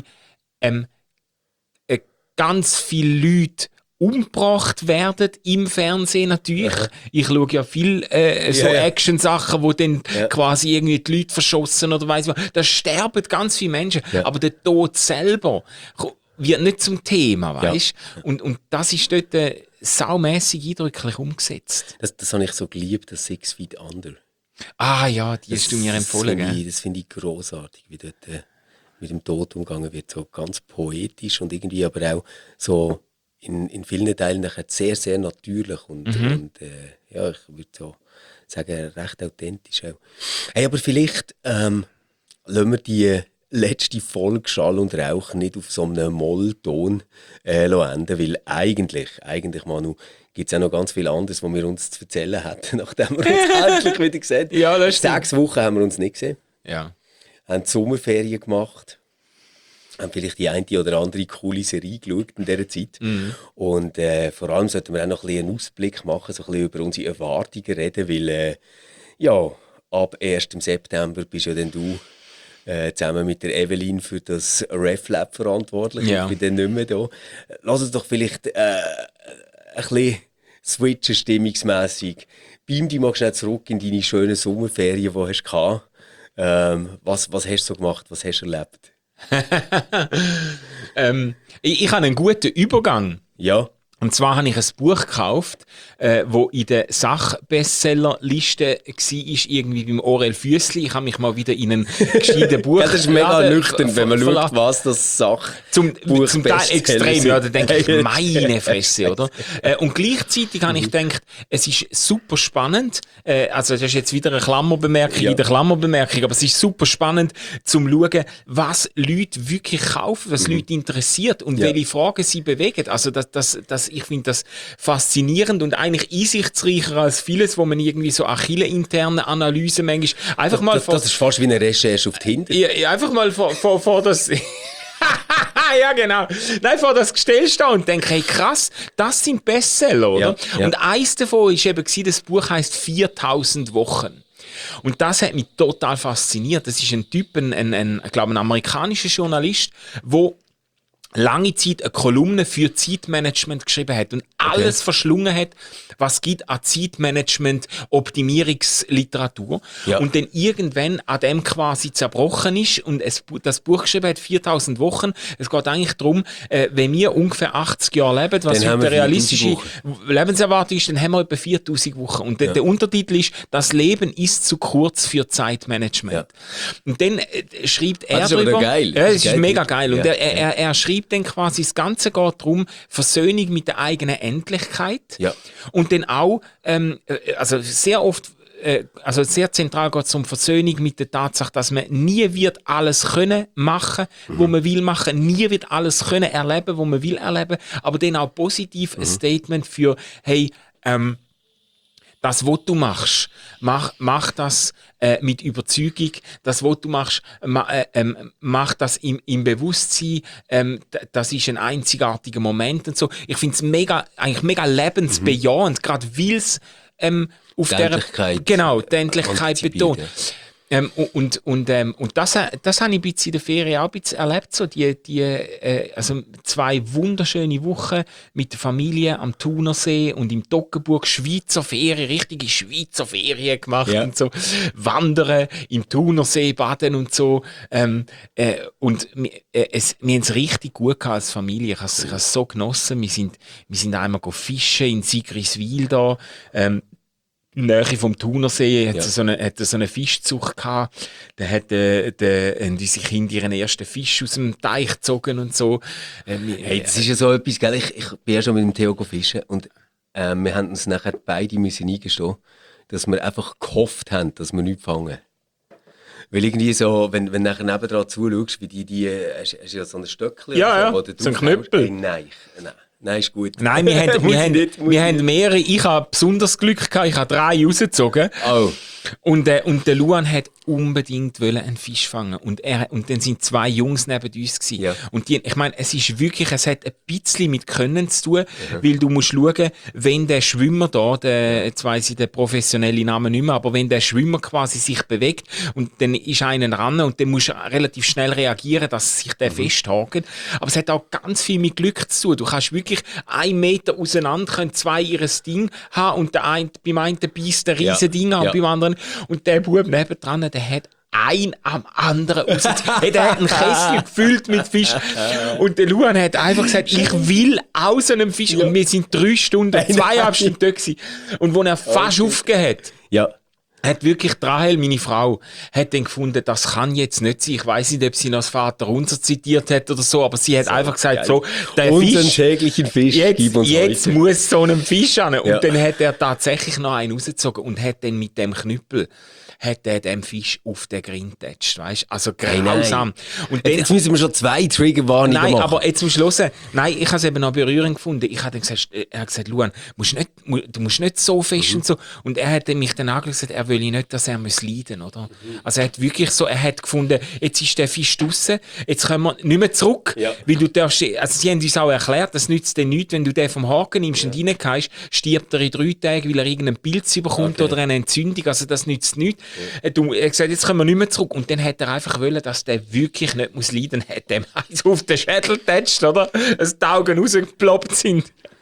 ganz viele Leute umgebracht werden im Fernsehen natürlich. Ich schaue ja viel Action-Sachen, wo dann quasi irgendwie die Leute verschossen oder weiss was. Da sterben ganz viele Menschen. Aber der Tod selber wird nicht zum Thema, weißt? Und das ist dort saumässig eindrücklich umgesetzt. Das habe ich so geliebt, das 6 Feet Under. Ah ja, die hast du mir empfohlen. Das finde ich grossartig, wie dort mit dem Tod umgegangen wird. So ganz poetisch und irgendwie aber auch so in vielen Teilen nachher sehr, sehr natürlich und ich würde so sagen, recht authentisch auch. Hey, aber vielleicht lassen wir die letzte Folge Schall und Rauch nicht auf so einem Mollton enden, weil eigentlich Manu, gibt es auch noch ganz viel anderes, was wir uns zu erzählen hätten, nachdem wir uns endlich wieder gesehen haben. Ja, das 6 Wochen haben wir uns nicht gesehen. Ja. Haben die Sommerferien gemacht, haben vielleicht die eine oder andere coole Serie geschaut in dieser Zeit. Und vor allem sollten wir auch noch ein bisschen einen Ausblick machen, so ein bisschen über unsere Erwartungen reden, weil ab 1. September bist ja dann du zusammen mit der Evelyn für das RefLab verantwortlich. Ja. Ich bin dann nicht mehr da. Lass uns doch vielleicht ein bisschen switchen stimmungsmässig. Beam dich mal schnell zurück in deine schönen Sommerferien, die hast du gehabt. Was hast du so gemacht? Was hast du erlebt? Ich habe einen guten Übergang. Ja. Und zwar habe ich ein Buch gekauft, wo in der Sachbestsellerliste war, irgendwie beim Orel Füssli. Ich habe mich mal wieder in einen gescheiten Buch. Ja, das ist mega nüchtern, wenn man schaut, was das Sachbuch zum Teil extrem. Ja, da denke ich, meine Fresse, oder? Und gleichzeitig habe ich gedacht, es ist super spannend. Also, das ist jetzt wieder eine Klammerbemerkung in der Klammerbemerkung, aber es ist super spannend, zum schauen, was Leute wirklich kaufen, was Leute interessiert und welche Fragen sie bewegen. Also, ich finde das faszinierend und eigentlich einsichtsreicher als vieles, wo man irgendwie so Achille-interne Analysen manchmal einfach mal das ist fast wie eine Recherche auf Tinder. Ja, einfach mal vor das ja, genau. Nein, vor das Gestell stehen und denke, hey, krass, das sind Bestseller, oder? Ja. Und eins davon war eben, das Buch heisst 4000 Wochen. Und das hat mich total fasziniert. Das ist ein Typ, ich glaube, ein amerikanischer Journalist, der lange Zeit eine Kolumne für Zeitmanagement geschrieben hat und alles verschlungen hat, was gibt an Zeitmanagement, Optimierungsliteratur. Ja. Und dann irgendwann an dem quasi zerbrochen ist und das Buch geschrieben hat, 4000 Wochen. Es geht eigentlich darum, wenn wir ungefähr 80 Jahre leben, was heute eine realistische Lebenserwartung ist, dann haben wir etwa 4000 Wochen. Und der Untertitel ist, das Leben ist zu kurz für Zeitmanagement. Ja. Und dann schreibt er das ist darüber. Geil. Ja, das ist mega geil. Und er schreibt dann quasi, das Ganze geht darum, Versöhnung mit der eigenen Endlichkeit. Ja. Und dann auch, also sehr oft, also sehr zentral geht es um Versöhnung mit der Tatsache, dass man nie wird alles können machen, wo man will machen, nie wird alles können erleben, wo man will erleben, aber dann auch positiv ein Statement für, hey, das, was du machst, mach das mit Überzeugung. Das, was du machst, mach das im Bewusstsein. Das ist ein einzigartiger Moment und so. Ich finde es eigentlich mega lebensbejahend, gerade weil es auf die Endlichkeit Endlichkeit betont. Und das habe ich ein bisschen in der Ferien auch ein bisschen erlebt. So also 2 wunderschöne Wochen mit der Familie am Thunersee und im Toggenburg, Schweizer Ferien, richtige Schweizer Ferien gemacht und so. Wandern im Thunersee, baden und so. Und wir haben es richtig gut gehabt als Familie. Ich habe es so genossen. Wir sind einmal fischen in Sigriswil da. In der Nähe vom Thunersee hat es so eine Fischzucht gehabt. Da haben unsere Kinder ihren ersten Fisch aus dem Teich gezogen und so. Hey, das ist ja so etwas, gell? Ich bin ja schon mit dem Theo fischen und wir haben uns nachher beide müssen eingestehen, dass wir einfach gehofft haben, dass wir nichts fangen. Weil irgendwie so, wenn du nachher nebendran zuschaust, wie die hast ja so ein Stöckchen. Ja, so ein Knüppel. Hey, Nein, ist gut. Nein, wir haben mehrere. Ich habe besonders Glück gehabt. Ich habe 3 rausgezogen. Oh. Und der Luan hat unbedingt einen Fisch fangen. Und dann sind 2 Jungs neben uns gewesen. Ja. Und ich meine, es hat ein bisschen mit Können zu tun, weil du musst schauen, wenn der Schwimmer da, jetzt weiss ich den professionellen Namen nicht mehr, aber wenn der Schwimmer quasi sich bewegt und dann ist einer ran und dann musst du relativ schnell reagieren, dass sich der festhakt. Aber es hat auch ganz viel mit Glück zu tun. Du kannst wirklich 1 Meter auseinander, können 2 ihres Ding haben und beim einen beißt ein riesen Ding an, beim anderen. Und der Bub nebendran, der hat ein am anderen raus. Hey, der hat einen Kessel gefüllt mit Fisch. Und der Luan hat einfach gesagt, ich will aus einem Fisch. Und wir sind 3 Stunden, 2,5 Stunden dort gewesen. Und wo er fast aufgehört hat wirklich Rahel, meine Frau, hat dann gefunden, das kann jetzt nicht sein. Ich weiss nicht, ob sie noch das Vaterunser zitiert hat oder so, aber sie hat einfach gesagt, so, der unseren Fisch, täglichen Fisch, jetzt muss so einem Fisch an. Und dann hat er tatsächlich noch einen rausgezogen und hat dann mit dem Knüppel dem Fisch auf den Grin getatscht, weisst? Also grausam. Und dann, jetzt müssen wir schon 2 Triggerwarnungen machen. Nein, aber jetzt musst du hören. Nein, ich habe es eben noch berührend gefunden. Ich habe dann gesagt, er hat gesagt, Luan, du musst nicht so fest und so. Und er hat mich dann angesagt, er will nicht, dass er leiden muss, oder? Also er hat wirklich so, er hat gefunden, jetzt ist der Fisch draussen, jetzt können wir nicht mehr zurück, weil du darfst, also sie haben uns auch erklärt, das nützt dir nichts, wenn du den vom Haken nimmst und reingehst, stirbt er in 3 Tagen, weil er irgendeinen Pilz bekommt oder eine Entzündung, also das nützt nichts. Er hat gesagt, jetzt können wir nicht mehr zurück. Und dann hat er einfach wollen, dass der wirklich nicht leiden muss. Hat dem eins auf den Schädel getatscht, oder? Dass die Augen rausgeploppt sind.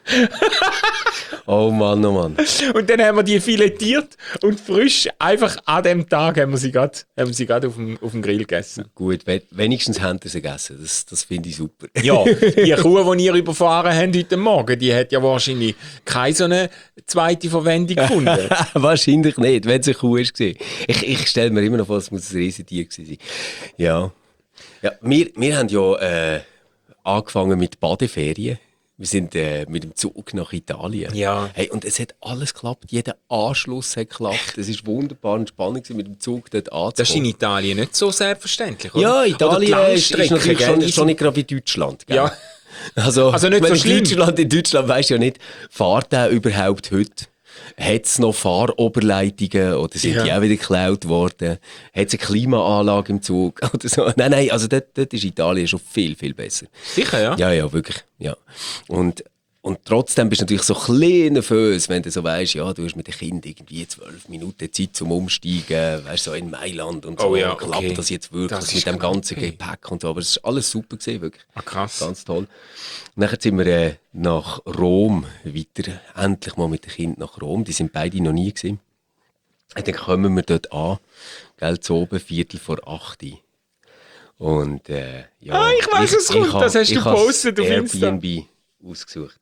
Oh Mann, oh Mann. Und dann haben wir die filetiert und frisch, einfach an dem Tag haben wir sie gerade auf dem Grill gegessen. Gut, wenigstens haben sie gegessen. Das finde ich super. Ja, die Kuh, die ihr überfahren habt heute Morgen, die hat ja wahrscheinlich keine so eine zweite Verwendung gefunden. Wahrscheinlich nicht, wenn es eine Kuh war. Ich stelle mir immer noch vor, es muss ein Riesentier sein. Ja, wir haben ja angefangen mit Badeferien. Wir sind mit dem Zug nach Italien. Ja. Hey, und es hat alles geklappt. Jeder Anschluss hat geklappt. Es war wunderbar und spannend, mit dem Zug dort anzukommen. Das ist in Italien nicht so selbstverständlich, oder? Ja, Italien ist natürlich schon nicht gerade wie Deutschland. Gell? Ja. Also nicht so schlimm. In Deutschland weisst du ja nicht, fahrt der überhaupt heute? Hat es noch Fahroberleitungen oder sind die auch wieder geklaut worden? Hat es eine Klimaanlage im Zug oder so? Nein, also dort ist Italien schon viel, viel besser. Sicher, ja? Ja, wirklich. Ja. Und trotzdem bist du natürlich so ein bisschen nervös, wenn du so weisst, ja, du hast mit dem Kind irgendwie 12 Minuten Zeit zum Umsteigen, weißt, so in Mailand und so. Oh ja, klappt das jetzt wirklich das mit dem ganzen Gepäck und so. Aber es war alles super gewesen, wirklich. Ah, krass. Ganz toll. Und dann sind wir nach Rom weiter, endlich mal mit dem Kind nach Rom. Die sind beide noch nie gewesen. Und dann kommen wir dort an, gell, zu oben, 7:45. Und ja. Ich weiss, es kommt, das hast du gepostet auf Insta. Airbnb ausgesucht.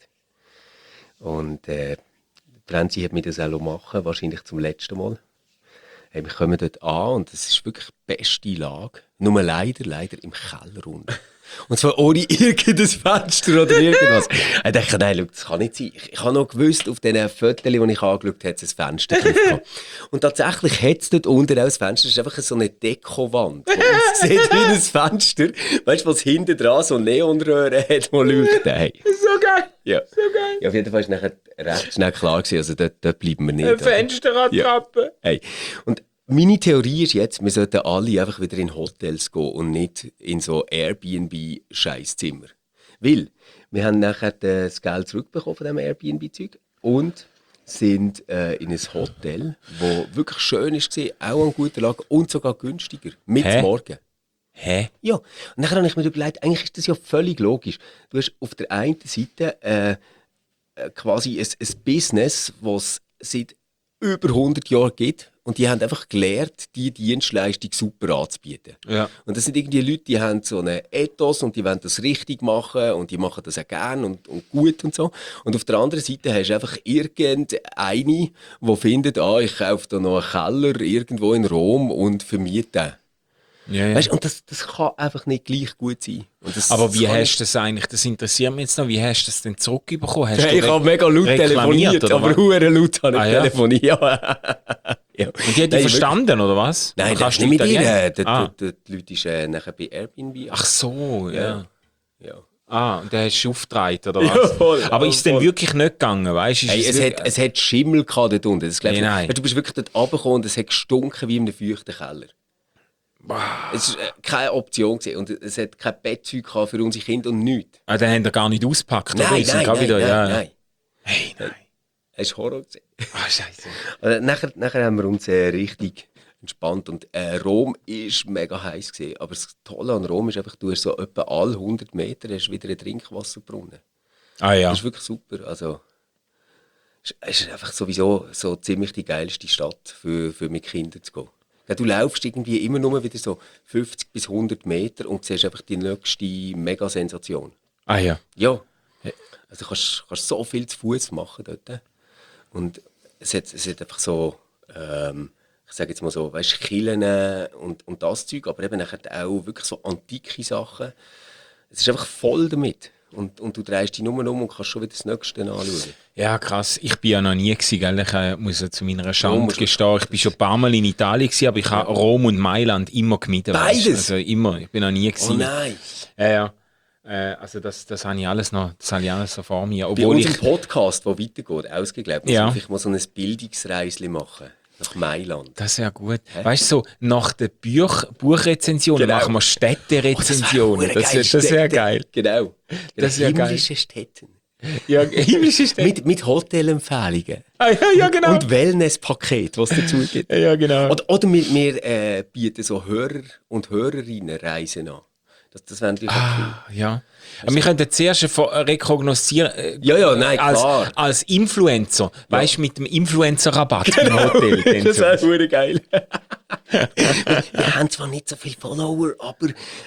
Und Franzi hat mir das auch machen, wahrscheinlich zum letzten Mal. Wir kommen dort an und es ist wirklich die beste Lage. Nur leider im Keller unten. Und zwar ohne irgendein Fenster oder irgendwas. Ich dachte, nein, schau, das kann nicht sein. Ich habe noch gewusst, auf diesen Fotos, die ich angeschaut habe, hat es ein Fenster drauf. Und tatsächlich hat es dort unten auch ein Fenster. Es ist einfach so eine Dekowand. Es sieht wie ein Fenster. Weißt du, was hinten dran so Neonröhren hat, wo leuchtet. Hey. So geil. Ja. So geil. Ja, auf jeden Fall war nachher recht schnell klar gewesen. Also dort bleiben wir nicht. Ein Fenster antrappen. Ja. Hey. Und meine Theorie ist jetzt, wir sollten alle einfach wieder in Hotels gehen und nicht in so Airbnb-Scheißzimmer. Weil wir haben nachher das Geld zurückbekommen von diesem Airbnb-Zeug und sind in ein Hotel, das wirklich schön war, auch an guter Lage und sogar günstiger. Mit Morgen. Hä? Ja. Und dann habe ich mir überlegt, eigentlich ist das ja völlig logisch. Du hast auf der einen Seite quasi ein Business, das es seit über 100 Jahren gibt. Und die haben einfach gelernt, die Dienstleistung super anzubieten. Ja. Und das sind irgendwie Leute, die haben so einen Ethos und die wollen das richtig machen und die machen das auch gerne und gut und so. Und auf der anderen Seite hast du einfach irgendeine, die findet, ich kaufe da noch einen Keller irgendwo in Rom und vermiete den. Ja. Weißt, und das kann einfach nicht gleich gut sein. Aber wie hast du das eigentlich, das interessiert mich jetzt noch, wie hast du das denn zurückbekommen? Hast ich habe mega laut telefoniert, aber hure laut habe ich telefoniert. Ja. Und die hat die verstanden, oder was? Nein, das ist nicht mit ihr. Die Leute sind nachher bei Airbnb. Ach so, ja. Ja. Und der hast du aufgetragen, oder was? Ja, voll, aber ist es denn wirklich nicht gegangen, weißt du? Es hat Schimmel gehabt dort unten. Das Nein. Du bist wirklich dort runtergekommen und es hat gestunken wie in einem feuchten Keller. Es war keine Option gewesen. Und es hat kein Bettzeug für unsere Kinder und nichts. Den haben wir gar nicht ausgepackt, oder? Nein. Hey, nein. Es war Horror. Scheiße. Nachher haben wir uns richtig entspannt. Und Rom war mega heiß gewesen. Aber das Tolle an Rom ist einfach, du hast so etwa alle 100 Meter hast wieder einen Trinkwasserbrunnen. Ja. Das ist wirklich super. Also, es ist einfach sowieso so ziemlich die geilste Stadt für mit Kindern zu gehen. Du laufst irgendwie immer nur wieder so 50 bis 100 Meter und siehst einfach die nächste Mega-Sensation. Ja. Ja. Also kannst so viel zu Fuß machen dort. Und es hat einfach so, ich sage jetzt mal so, weißt, Kirchen und das Zeug, aber eben nachher auch wirklich so antike Sachen. Es ist einfach voll damit. Und du drehst dich nur um und kannst schon wieder das Nächste anschauen. Ja, krass. Ich bin ja noch nie gewesen, gell? Ich muss ja zu meiner Schande gestehen. Ich bin schon ein paar Mal in Italien gewesen, aber ich habe Rom und Mailand immer gemieden. Beides? Also immer. Ich bin noch nie gewesen. Oh nein! Ja. Also das habe ich alles noch so vor mir. Bei unserem Podcast, der weitergeht, ausgegeben, muss ich mal so ein Bildungsreisli machen. Nach Mailand. Das wäre gut. Weißt du, so nach den Buchrezensionen machen wir Städterezensionen. Das wäre geil. Genau. Das wäre geil. Himmlische Städte. Ja, himmlische Städte. Mit Hotelempfehlungen. Ja, genau. Und Wellness-Paket, was es dazu gibt. Ja, genau. Oder wir bieten so Hörer und Hörerinnen Reisen an. Das wäre natürlich cool. Ja. Aber wir könnten zuerst rekognoszieren. Klar. Als Influencer. Weißt du, mit dem Influencer-Rabatt im Hotel. Das wäre super geil. Wir haben zwar nicht so viele Follower, aber.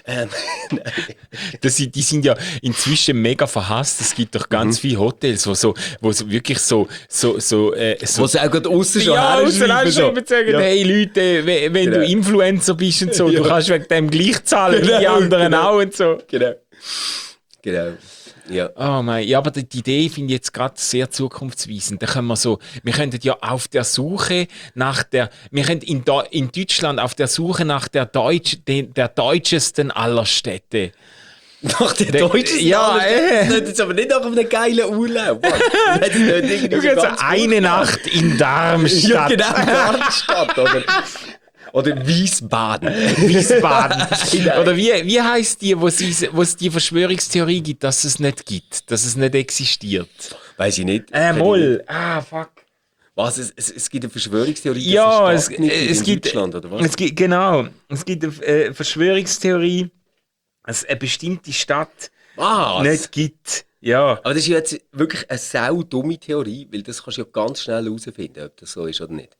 Die sind ja inzwischen mega verhasst. Es gibt doch ganz viele Hotels, wo so wirklich so. Wo sie auch gerade aussen schon herschreiben. Sagen, hey Leute, wenn du Influencer bist und so, du kannst wegen dem gleich zahlen wie die anderen auch und so. Genau. Ja. Oh mein, ja, aber die Idee finde ich jetzt gerade sehr zukunftsweisend. Da können wir könnten ja auf der Suche wir könnten in Deutschland auf der Suche nach der deutschesten aller Städte. Nach der deutschesten aller Städte? Das ist jetzt aber nicht nach einem geilen Urlaub. Du kannst eine Nacht in Darmstadt. Ja, genau, Darmstadt, oder? Oder Wiesbaden. Oder wie heisst die, wo es die Verschwörungstheorie gibt, dass es nicht gibt, dass es nicht existiert? Weiß ich nicht. Moll. Fuck. Was? Es gibt eine Verschwörungstheorie, dass es nicht in Deutschland, oder was? Es gibt eine Verschwörungstheorie, dass eine bestimmte Stadt nicht gibt. Ja. Aber das ist jetzt wirklich eine sau dumme Theorie, weil das kannst du ja ganz schnell herausfinden, ob das so ist oder nicht.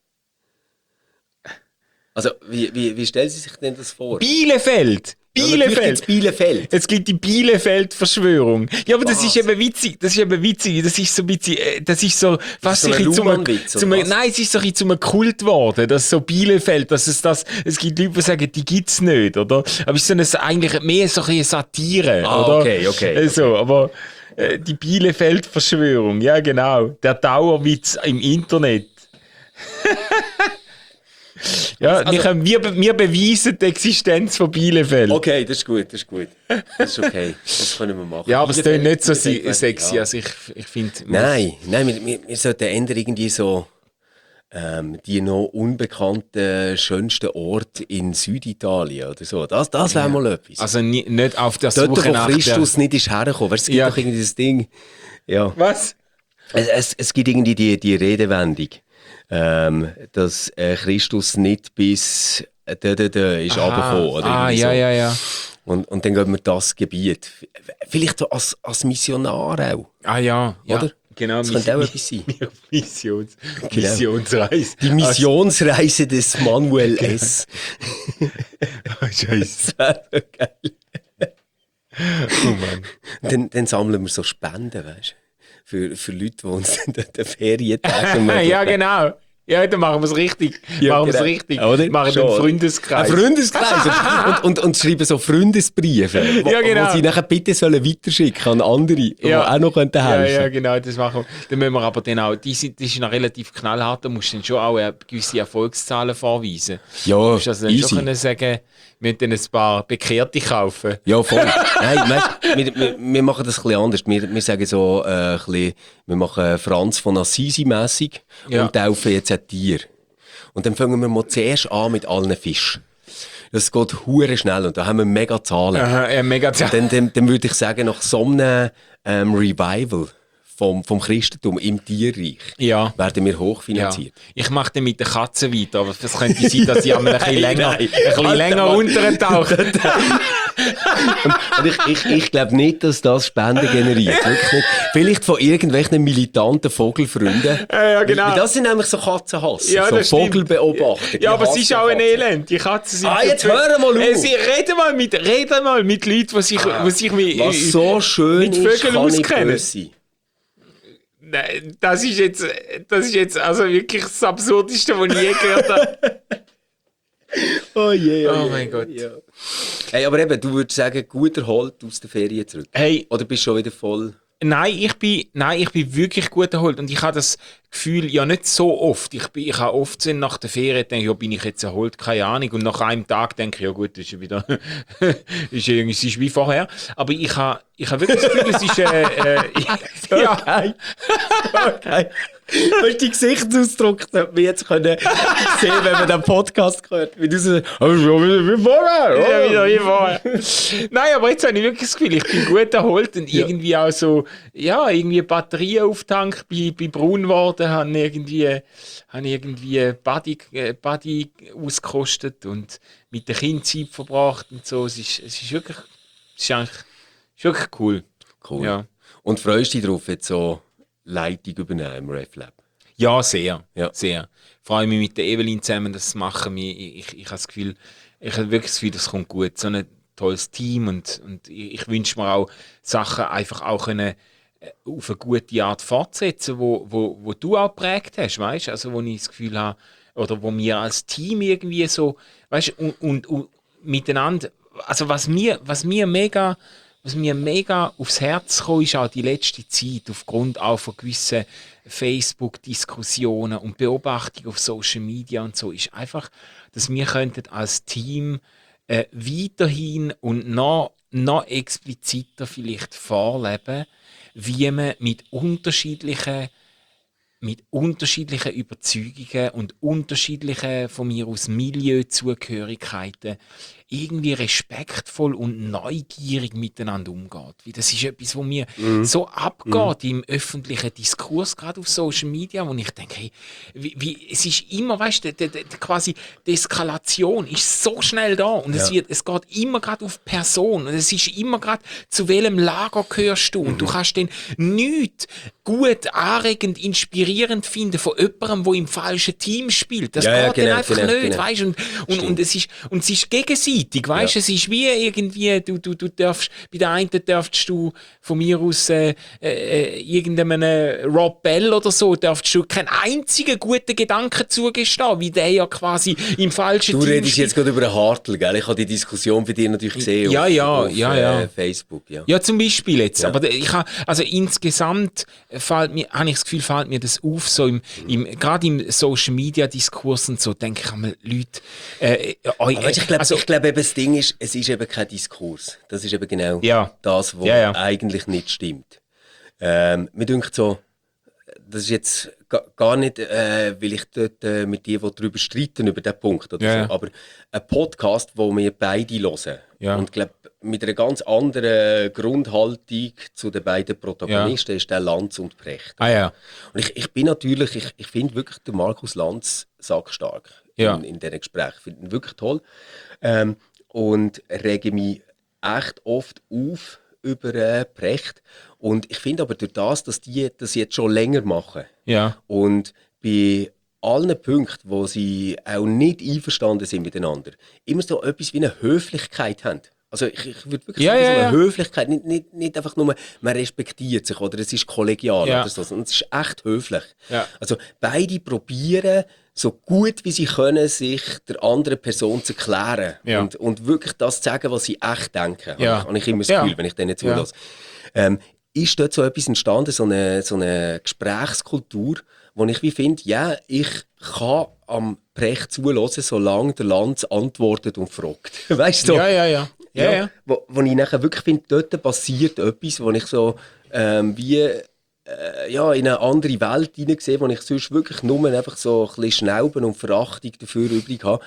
Also, wie stellen Sie sich denn das vor? Bielefeld! Bielefeld! Es gibt die Bielefeld-Verschwörung. Ja, aber das ist eben witzig. Das ist so ein bisschen, das ist so fast so nein, es ist so ein bisschen zum Kult geworden, dass so Bielefeld, es gibt Leute, die sagen, die gibt's nicht, oder? Aber es ist eigentlich mehr so eine Satire, oder? Okay. So, aber die Bielefeld-Verschwörung, ja genau. Der Dauerwitz im Internet. Ja, also, wir beweisen die Existenz von Bielefeld. Okay, das ist gut. Das ist okay. Das können wir machen. Ja, aber es klingt nicht so sexy. Ja. Also ich finde... Nein, wir sollten eher irgendwie so die noch unbekannten, schönsten Orte in Süditalien oder so. Das wäre mal etwas. Also nicht auf der Suche dort, nach... Christus nicht ist hergekommen. Weißt, es gibt doch irgendwie das Ding... Ja. Was? Es gibt irgendwie die Redewendung, dass Christus nicht bis da ist runtergekommen. Oder irgendwie so. Ja. Und dann gehen wir das Gebiet. Vielleicht so als Missionar auch. Ja. Oder? Genau, Das könnte auch etwas sein. Missionsreise. Die Missionsreise des Manuel S. Scheiße. Das wäre so geil. Oh Mann. Dann sammeln wir so Spenden, weißt du? Für Leute, die uns den Ferientag machen. Ja, genau. Ja, dann machen wir es richtig. Ja, Machen wir es genau. richtig. Oder? Machen Schon. einen Freundeskreis. Ein Freundeskreis. und schreiben so Freundesbriefe, Ja, genau. wo sie nachher bitte sollen weiterschicken an andere, die auch noch helfen könnten. Ja, genau, das machen wir. Dann müssen wir aber dann auch, das ist noch relativ knallhart, da musst du dann schon auch gewisse Erfolgszahlen vorweisen. Ja, Du musst also dann easy. schon können sagen, wir müssen dann ein paar Bekehrte kaufen. Ja, voll. Nein, weißt, wir machen das ein bisschen anders. Wir sagen so, ein bisschen, wir machen Franz von Assisi mässig und taufen jetzt ein Tier. Und dann fangen wir mal zuerst an mit allen Fischen. Das geht hure schnell und da haben wir mega Zahlen. Aha, mega Dann würde ich sagen, nach so einem Revival vom Christentum im Tierreich werden wir hochfinanziert. Ja. Ich mache dann mit der Katze weiter, aber es könnte sein, dass ich einmal ein bisschen länger, Nein. ein bisschen länger untertauche. Und ich glaube nicht, dass das Spenden generiert. Wirklich nicht. Vielleicht von irgendwelchen militanten Vogelfreunden. Ja, genau. Weil das sind nämlich so Katzenhasser, Ja, so das stimmt. Vogelbeobachter. Ja, aber es Die ist auch ein hassen Elend. Die Katzen sind... Jetzt hör mal auf! Rede mal mit Leuten, die sich Was so schön mit ist, Vögeln kann nicht auskennen. böse sein. Nein, das ist jetzt also wirklich das Absurdeste, was ich je gehört habe. Oh je, Oh mein Gott. Ja. Hey, aber eben, du würdest sagen, gut erholt aus der Ferien zurück. Hey, Oder bist du schon wieder voll... Nein, ich bin wirklich gut erholt und ich habe das Gefühl ja nicht so oft. Ich habe oft so nach der Ferien denke, ja, bin ich jetzt erholt, keine Ahnung. Und nach einem Tag denke ich, ja gut, das ist ja wieder, es ist wie vorher. Aber ich habe wirklich das Gefühl, es ist, ja. Geil. Okay. Du hast deinen Gesichtsausdruck wir jetzt können sehen, wenn man den Podcast hört. Wie du so, wie vorher. Ja, wieder wie vorher. Nein, aber jetzt habe ich wirklich das Gefühl, ich bin gut erholt und irgendwie auch so, ja, irgendwie Batterien auftankt, bei braun geworden, habe irgendwie Body ausgekostet und mit der Kind Zeit verbracht und so. Es ist wirklich cool. Cool. Ja. Und freust du dich darauf, jetzt so Leitung übernehmen im RefLab? Ja, sehr. Ja. Sehr. Ich freue mich mit der Evelyn zusammen, das zu machen. Ich habe das Gefühl, das kommt gut. So ein tolles Team und ich wünsche mir auch, Sachen einfach auch können, auf eine gute Art fortsetzen, wo du auch geprägt hast, weißt? Also wo ich das Gefühl habe, oder wo wir als Team irgendwie so, weißt, und miteinander, also was mir mega aufs Herz kam, ist auch die letzte Zeit, aufgrund auch von gewissen Facebook-Diskussionen und Beobachtungen auf Social Media und so, ist einfach, dass wir könnten als Team weiterhin und noch expliziter vielleicht vorleben, wie man mit unterschiedlichen Überzeugungen und unterschiedlichen, von mir aus, Milieuzugehörigkeiten irgendwie respektvoll und neugierig miteinander umgeht. Weil das ist etwas, was mir so abgeht im öffentlichen Diskurs, gerade auf Social Media, wo ich denke, hey, wie es ist immer, weißt du, quasi die Eskalation ist so schnell da und es geht immer gerade auf Person und es ist immer gerade, zu welchem Lager gehörst du und du kannst dann nichts gut, anregend, inspirierend finden von jemandem, der im falschen Team spielt. Das geht dann einfach nicht, weißt du? Und es ist gegenseitig, weißt du? Es ist wie irgendwie, du darfst, bei der einen darfst du von mir aus irgendeinem Rob Bell oder so, darfst du keinen einzigen guten Gedanken zugestehen, wie der ja quasi im falschen Team Du redest spielt. jetzt gerade über einen Hartl, gell? Ich habe die Diskussion bei dir natürlich gesehen auf Facebook. Ja, zum Beispiel jetzt. Ja. Aber also insgesamt habe ich das Gefühl, fällt mir das auf, so gerade im Social-Media-Diskurs und so, denke ich einmal, Leute... ich glaube eben, das Ding ist, es ist eben kein Diskurs. Das ist eben genau das, was eigentlich nicht stimmt. Mir denkt so, das ist jetzt gar nicht, weil ich dort mit dir darüber streiten über diesen Punkt oder so, aber ein Podcast, wo wir beide hören Ja. Und ich glaube, mit einer ganz anderen Grundhaltung zu den beiden Protagonisten ist der Lanz und Precht. Ah ja. Und ich bin natürlich, ich finde wirklich den Markus Lanz sackstark Ja. in diesen Gesprächen. Ich finde ihn wirklich toll. Und rege mich echt oft auf über Precht. Und ich finde aber durch das, dass die das jetzt schon länger machen Ja. und bei allen Punkten, wo sie auch nicht einverstanden sind miteinander, immer so etwas wie eine Höflichkeit haben. Also ich würde wirklich sagen, so eine Höflichkeit, nicht einfach nur, man respektiert sich oder es ist kollegial oder so, sondern es ist echt höflich. Ja. Also beide probieren, so gut wie sie können, sich der anderen Person zu erklären und wirklich das zu sagen, was sie echt denken. Ja. Habe ich immer das Gefühl, wenn ich denen zulasse. Ist dort so etwas entstanden, so eine Gesprächskultur, wo ich wie finde, ja, ich kann am Precht zuhören, solange der Lanz antwortet und fragt. Weißt du? Ja. Wo ich nachher wirklich finde, dort passiert etwas, wo ich so in eine andere Welt hineinsehe, wo ich sonst wirklich nur einfach so ein bisschen Schnauben und Verachtung dafür übrig habe,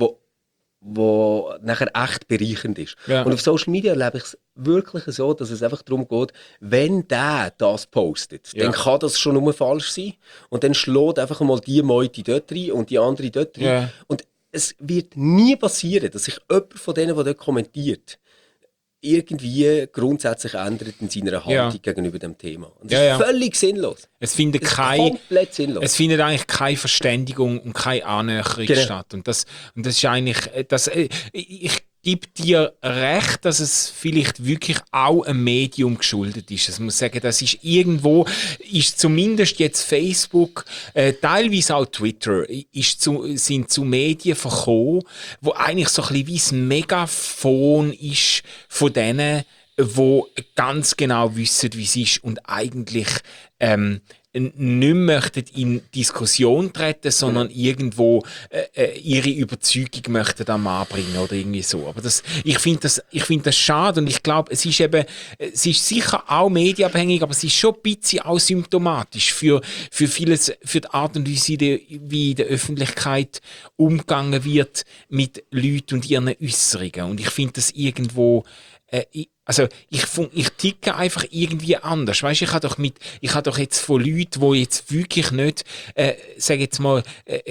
wo nachher echt bereichernd ist. Ja. Und auf Social Media erlebe ich es wirklich so, dass es einfach darum geht, wenn der das postet, dann kann das schon nur falsch sein. Und dann schlägt einfach mal die Meute dort rein und die andere dort rein. Ja. Und es wird nie passieren, dass sich jemand von denen, der dort kommentiert, irgendwie grundsätzlich ändert in seiner Haltung gegenüber dem Thema. Und das ist völlig sinnlos. Es findet komplett sinnlos. Es findet eigentlich keine Verständigung und keine Annäherung statt. Und das ist eigentlich, ich gebe dir recht, dass es vielleicht wirklich auch einem Medium geschuldet ist. Ich muss sagen, das ist irgendwo, ist zumindest jetzt Facebook, teilweise auch Twitter, sind zu Medien verkommen, wo eigentlich so ein bisschen wie ein Megafon ist von denen, die ganz genau wissen, wie es ist und eigentlich nicht möchten in Diskussion treten, sondern irgendwo ihre Überzeugung möchten am Mann bringen oder irgendwie so. Aber ich finde das schade und ich glaube, es ist sicher auch medienabhängig, aber es ist schon ein bisschen auch symptomatisch für vieles, für die Art und Weise, wie in der Öffentlichkeit umgegangen wird mit Leuten und ihren Äußerungen. Und ich finde das irgendwo ich ticke einfach irgendwie anders. Weißt, ich habe doch jetzt von Leuten, die jetzt wirklich nicht, sage jetzt mal,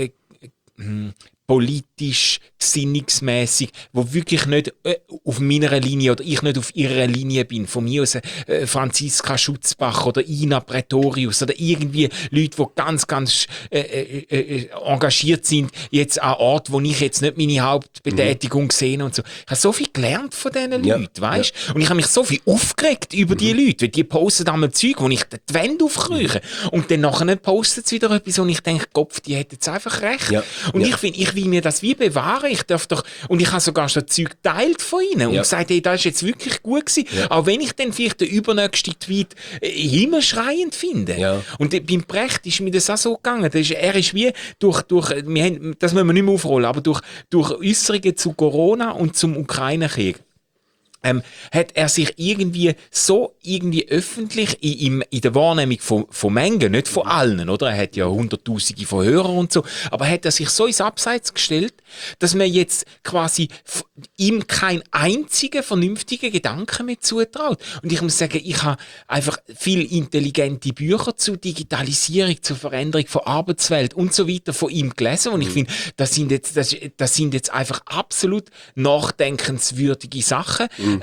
politisch, gesinnungsmässig, wo wirklich nicht auf meiner Linie oder ich nicht auf ihrer Linie bin. Von mir aus Franziska Schutzbach oder Ina Pretorius oder irgendwie Leute, die ganz, ganz engagiert sind, jetzt an Ort, wo ich jetzt nicht meine Hauptbetätigung sehe und so. Ich habe so viel gelernt von diesen Leuten, weißt? Ja. Und ich habe mich so viel aufgeregt über die Leute, weil die posten einmal Zeug, wo ich die Wände aufkreuche. Und dann nachher posten sie wieder etwas und ich denke, Kopf, die hätten jetzt einfach recht. Ja. Und ich finde, ich will mir das wie bewahren. Ich darf doch, und ich habe sogar schon Zeug geteilt von ihnen und gesagt, hey, das ist jetzt wirklich gut gewesen. Ja. Auch wenn ich dann vielleicht den übernächsten Tweet himmelschreiend finde. Ja. Und beim Precht ist mir das auch so gegangen. Er ist wie durch das müssen wir nicht mehr aufrollen, aber durch Äußerungen zu Corona und zum Ukraine-Krieg. Hat er sich irgendwie öffentlich in der Wahrnehmung von Mengen, nicht von allen, oder? Er hat ja Hunderttausende von Hörern und so, aber hat er sich so ins Abseits gestellt, dass man jetzt quasi ihm keinen einzigen vernünftigen Gedanken mehr zutraut. Und ich muss sagen, ich habe einfach viel intelligente Bücher zu Digitalisierung, zur Veränderung von Arbeitswelt und so weiter von ihm gelesen und ich finde, das sind jetzt einfach absolut nachdenkenswürdige Sachen.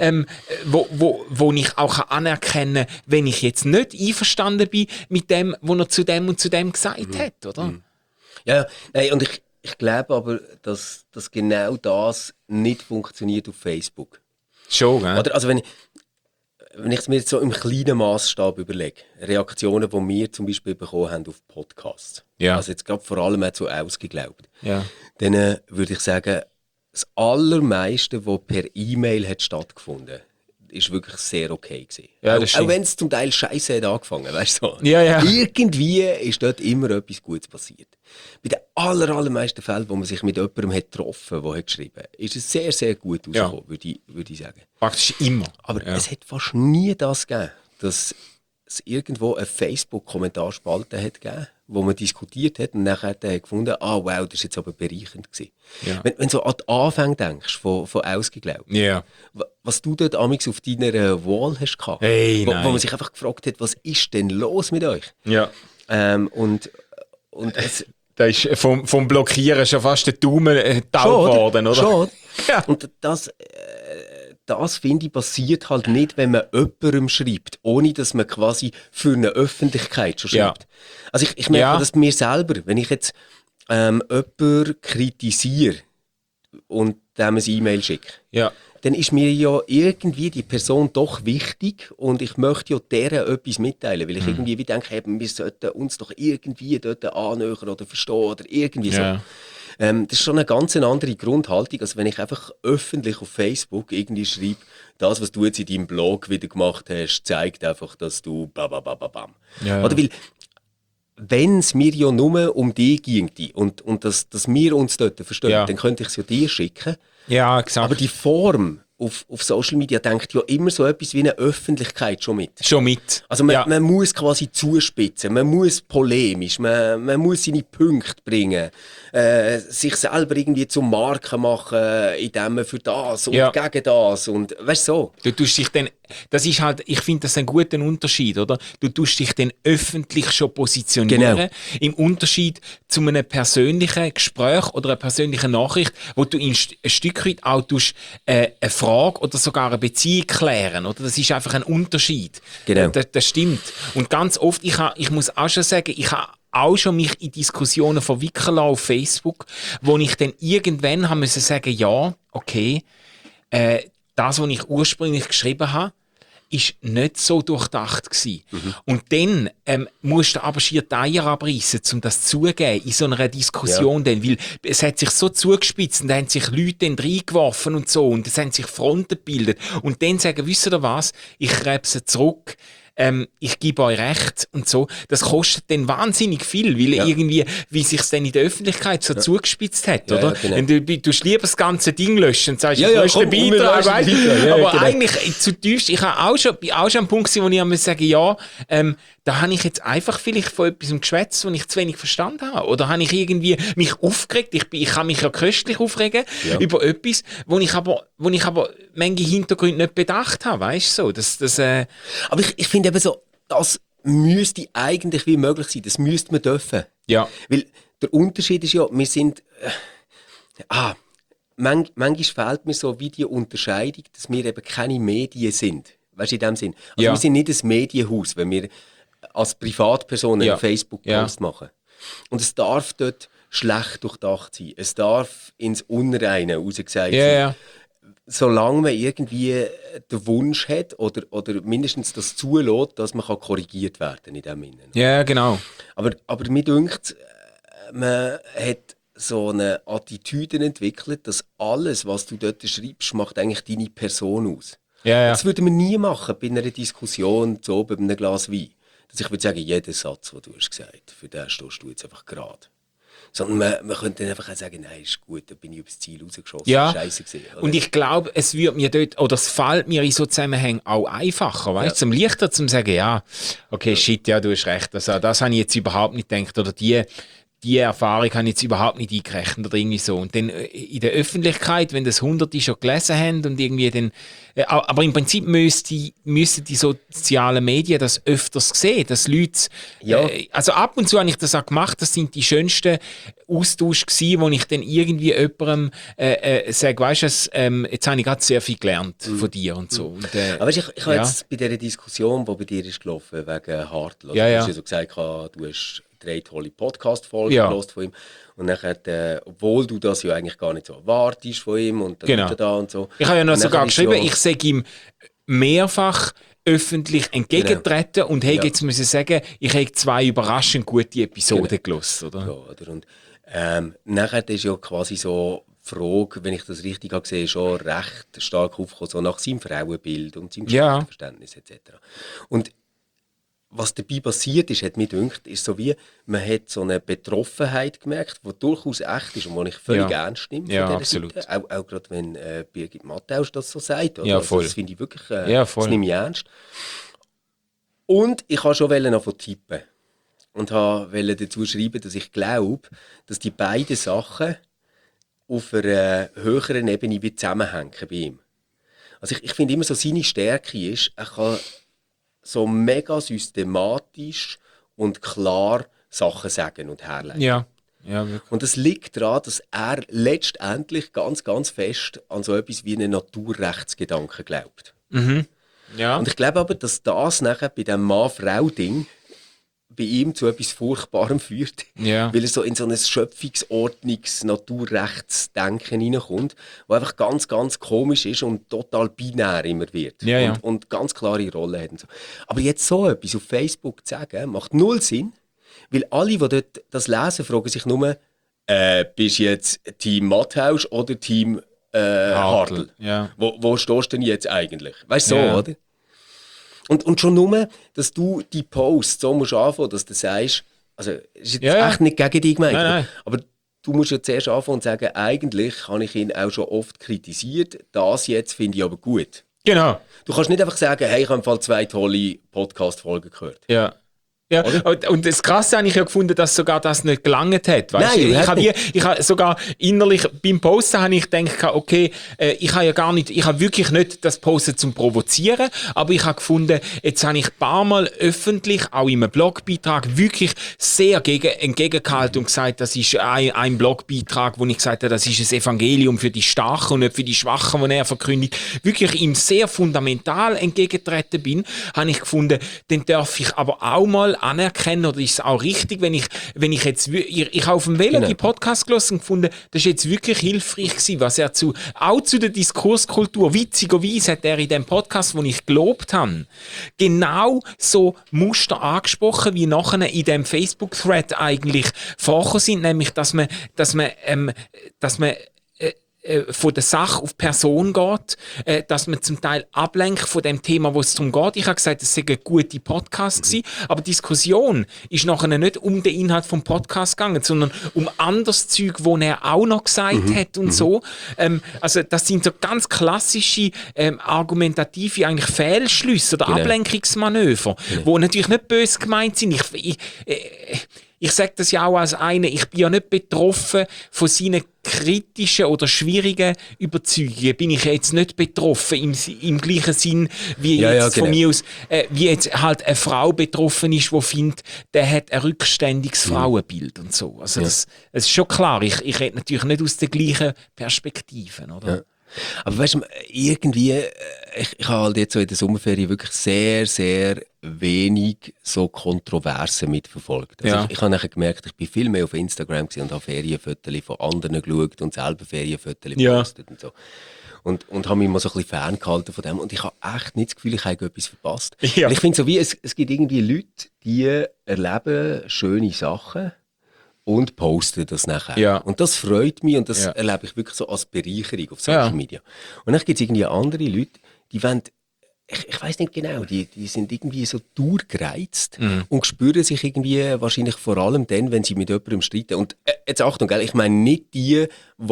Wo ich auch anerkennen kann, wenn ich jetzt nicht einverstanden bin mit dem, was er zu dem und zu dem gesagt hat, oder? Ja, nein, und ich glaube aber, dass genau das nicht funktioniert auf Facebook. Schon, gell? Oder? Also wenn ich es mir jetzt so im kleinen Maßstab überlege, Reaktionen, die wir zum Beispiel bekommen haben auf Podcasts, also jetzt gerade vor allem auch zu ausgeglaubt, dann würde ich sagen, das Allermeiste, was per E-Mail hat stattgefunden, ist wirklich sehr okay gewesen. Ja, auch wenn es zum Teil scheiße hat angefangen, weißt du? So. Ja. Irgendwie ist dort immer etwas Gutes passiert. Bei den allermeisten Fällen, wo man sich mit jemandem hat getroffen hat, der hat geschrieben hat, ist es sehr, sehr gut rausgekommen, würde ich sagen. Praktisch immer. Aber es hat fast nie das gegeben, dass es irgendwo eine Facebook-Kommentarspalte hat gegeben, wo man diskutiert hat und nachher hat er gefunden, wow, das ist jetzt aber bereichernd gewesen. Ja. Wenn du so an den Anfang denkst, von Ausgeglaubt, Ja. was du dort amigs auf deiner Wall hast gehabt, Hey, wo nein. man sich einfach gefragt hat, was ist denn los mit euch? Ja. Und es, Da ist vom Blockieren schon fast der Daumen taub geworden, oder? Schon. Ja. Und das finde ich, passiert halt nicht, wenn man jemandem schreibt, ohne dass man quasi für eine Öffentlichkeit schon Ja. schreibt. Also ich merke Ja. das bei mir selber, wenn ich jetzt jemanden kritisiere und dem ein E-Mail schicke, Ja. dann ist mir ja irgendwie die Person doch wichtig und ich möchte ja deren etwas mitteilen, weil ich irgendwie wie denke, hey, wir sollten uns doch irgendwie dort annähern oder verstehen oder irgendwie so. Ja. Das ist schon eine ganz andere Grundhaltung, als wenn ich einfach öffentlich auf Facebook irgendwie schreibe, das, was du jetzt in deinem Blog wieder gemacht hast, zeigt einfach, dass du babababam. Ja. Oder weil, wenn es mir ja nur um dich ginge und dass wir uns dort verstehen, Ja. dann könnte ich es ja dir schicken. Ja, exakt. Aber die Form auf Social Media denkt ja immer so etwas wie eine Öffentlichkeit schon mit. schon mit. Also man muss quasi zuspitzen, man muss polemisch, man muss seine Punkte bringen, sich selber irgendwie zum Marken machen, indem man für das und Ja. gegen das und weißt du so. Du tust dich dann, das ist halt, ich finde das einen guten Unterschied, oder? Du tust dich dann öffentlich schon positionieren, Genau. im Unterschied zu einem persönlichen Gespräch oder einer persönlichen Nachricht, wo du ein Stück weit auch tust, eine Frage oder sogar eine Beziehung klären, oder? Das ist einfach ein Unterschied. Genau. Das stimmt. Und ganz oft, ich muss auch schon sagen, ich habe auch schon mich in Diskussionen verwickeln lassen auf Facebook, wo ich dann irgendwann haben müssen sagen, ja, okay, das, was ich ursprünglich geschrieben habe, ist nicht so durchdacht gewesen. Und dann musst du aber schier die Eier abreißen, um das zugeben in so einer Diskussion. Dann, weil es hat sich so zugespitzt und da haben sich Leute dann reingeworfen und so und es haben sich Fronten gebildet. Und dann sagen, wisst ihr was, ich krebse zurück, ich gebe euch recht und so. Das kostet dann wahnsinnig viel, weil irgendwie, wie sich es dann in der Öffentlichkeit so zugespitzt hat, Ja, oder? ja, genau. Wenn du lieber das ganze Ding löschen und sagst, Ja, ich ja, lösche den komm, Beitrag, wir weißt? löschen den Beitrag. Ja, Aber genau. eigentlich zutiefst, ich habe bin auch schon am Punkt gewesen, wo ich einmal sagen, ja, da habe ich jetzt einfach vielleicht von etwas geschwätzt, wo ich zu wenig verstanden habe. Oder habe ich irgendwie mich aufgeregt? Ich kann mich ja köstlich aufregen über etwas, wo ich aber manche Hintergründe nicht bedacht habe, weißt du? So, Aber ich finde eben so, das müsste eigentlich wie möglich sein, das müsste man dürfen. ja. Weil der Unterschied ist ja, wir sind... manchmal fehlt mir so wie die Unterscheidung, dass wir eben keine Medien sind. Weißt du, in dem Sinn. Also Ja. wir sind nicht ein Medienhaus, wenn wir als Privatpersonen Ja. einen Facebook-Post machen. Und es darf dort schlecht durchdacht sein. Es darf ins Unreine rausgesagt Ja, sein. ja. Solange man irgendwie den Wunsch hat oder mindestens das zulässt, dass man korrigiert werden kann in dem Sinne. Ja, genau. Aber mir dünkt, man hat so eine Attitüde entwickelt, dass alles, was du dort schreibst, macht eigentlich deine Person aus. Ja, ja. Das würde man nie machen bei einer Diskussion, so bei einem Glas Wein. Dass ich würde sagen, jeder Satz, den du hast gesagt, für den stehst du jetzt einfach gerade. Sondern man könnte dann einfach auch sagen, nein, ist gut, da bin ich übers Ziel rausgeschossen, Ja, scheiße gewesen. Oder? und ich glaube, es wird mir dort, oder es fällt mir in so Zusammenhängen auch einfacher, weißt du, zum leichter zum sagen, ja, okay, shit, ja, du hast recht, also, das habe ich jetzt überhaupt nicht gedacht, oder die Erfahrung habe ich jetzt überhaupt nicht eingerechnet oder irgendwie so. Und dann in der Öffentlichkeit, wenn das Hunderte schon gelesen haben und irgendwie dann, aber im Prinzip müssen die sozialen Medien das öfters sehen, dass Leute, Ja. also ab und zu habe ich das auch gemacht, das sind die schönsten Austausche gewesen, wo ich dann irgendwie jemandem sage, weißt du, jetzt habe ich gerade sehr viel gelernt von dir und so. Und, Aber weißt, ich habe ja. jetzt bei dieser Diskussion, die bei dir ist gelaufen, wegen Hartl, also Ja, du ja. hast ja so gesagt, du hast 3 tolle Podcast-Folgen Ja. gehört von ihm. Und dann, obwohl du das ja eigentlich gar nicht so erwartest von ihm und dann Genau. ist er da und so. Ich habe ja noch Und sogar nachher ist geschrieben, ja- ich sage ihm mehrfach öffentlich entgegentreten und hätte Ja. jetzt müssen sagen, ich habe 2 überraschend gute Episoden Genau. gehört, oder? Ja, oder? Und nachher ist ja quasi so die Frage, wenn ich das richtig habe gesehen, schon recht stark aufgekommen, so nach seinem Frauenbild und seinem Ja. Verständnis etc. Und was dabei passiert ist, hat mir gedacht, ist so wie, man hat so eine Betroffenheit gemerkt, die durchaus echt ist und die ich völlig Ja. ernst nehme. Ja, von dieser absolut. Seite. Auch gerade wenn Birgit Matthäus das so sagt. Oder? Ja, Also voll. das finde ich wirklich, Ja, voll. das nehme ich ernst. Und ich wollte schon anfangen tippen. Und wollte dazu schreiben, dass ich glaube, dass die beiden Sachen auf einer höheren Ebene wie zusammenhängen bei ihm. Also ich finde immer so, seine Stärke ist, er kann so mega systematisch und klar Sachen sagen und herleiten. Ja, wirklich. Und es liegt daran, dass er letztendlich ganz, ganz fest an so etwas wie einen Naturrechtsgedanken glaubt. Ja. Und ich glaube aber, dass das nachher bei diesem Mann-Frau-Ding bei ihm zu etwas Furchtbarem führt, Ja. weil er so in so ein Schöpfungsordnungs-Naturrechtsdenken hineinkommt, wo einfach ganz, ganz komisch ist und total binär immer wird Ja. und ganz klare Rollen hat. Und so. Aber jetzt so etwas auf Facebook zu sagen, macht null Sinn, weil alle, die dort das lesen, fragen sich nur, bist du jetzt Team Matthaus oder Team Hartl? Ja. Wo stehst du denn jetzt eigentlich? Weißt du, so, Ja. oder? Und schon nur, dass du die Post so musst anfangen, dass du sagst, also ist jetzt Ja. echt nicht gegen dich gemeint, Nein. aber du musst ja zuerst anfangen und sagen, eigentlich habe ich ihn auch schon oft kritisiert, das jetzt finde ich aber gut. Genau. Du kannst nicht einfach sagen, hey, ich habe im Fall 2 tolle Podcast-Folgen gehört. Ja. Ja, und das Krasse habe ich ja gefunden, dass sogar das nicht gelangt hat. Weißt Nein, du? überhaupt Ich habe sogar innerlich beim Posten habe ich gedacht, okay, ich habe wirklich nicht das Posten zum Provozieren, aber ich habe gefunden, jetzt habe ich ein paar Mal öffentlich, auch in einem Blogbeitrag, wirklich sehr entgegengehalten und gesagt, das ist ein Blogbeitrag, wo ich gesagt habe, das ist ein Evangelium für die Starken und nicht für die Schwachen, das er verkündigt. Wirklich ihm sehr fundamental entgegengetreten bin, habe ich gefunden, dann darf ich aber auch mal anerkennen, oder ist es auch richtig, wenn ich jetzt, ich habe auf dem Velo die Podcast gelesen und gefunden, das ist jetzt wirklich hilfreich gewesen, was er auch zu der Diskurskultur, witzigerweise hat er in dem Podcast, wo ich gelobt habe, genau so Muster angesprochen, wie nachher in dem Facebook-Thread eigentlich vorgekommen sind, nämlich, dass man von der Sache auf Person geht, dass man zum Teil ablenkt von dem Thema, wo es darum geht. Ich habe gesagt, es sei ein guter Podcast gewesen, aber die Diskussion ist nachher nicht um den Inhalt vom Podcast gegangen, sondern um anderes Zeug, wo er auch noch gesagt hat und so. Also das sind so ganz klassische argumentative eigentlich Fehlschlüsse oder Ablenkungsmanöver, wo natürlich nicht böse gemeint sind. Ich sage das ja auch als eine, ich bin ja nicht betroffen von seinen kritischen oder schwierigen Überzeugungen. Bin ich jetzt nicht betroffen im gleichen Sinn, wie von mir aus, wie jetzt halt eine Frau betroffen ist, die findet, der hat ein rückständiges Frauenbild und so. Also das ist schon klar. Ich rede natürlich nicht aus den gleichen Perspektiven, oder? Ja. Aber weißt du, irgendwie, ich habe halt jetzt so in der Sommerferien wirklich sehr, sehr wenig so Kontroversen mitverfolgt. Also ich habe nachher gemerkt, ich bin viel mehr auf Instagram und habe Ferienfotos von anderen geschaut und selber Ferienfotos gepostet und so. Und habe mich mal so ein bisschen ferngehalten von dem. Und ich habe echt nicht das Gefühl, ich habe etwas verpasst. Ja. Ich finde so wie, es gibt irgendwie Leute, die erleben schöne Sachen und posten das nachher. Ja. Und das freut mich und das erlebe ich wirklich so als Bereicherung auf Social Media. Und dann gibt es irgendwie andere Leute, die wollen, ich weiss nicht genau, die sind irgendwie so durchgereizt und spüren sich irgendwie wahrscheinlich vor allem dann, wenn sie mit jemandem streiten. Und jetzt Achtung, gell, ich meine nicht die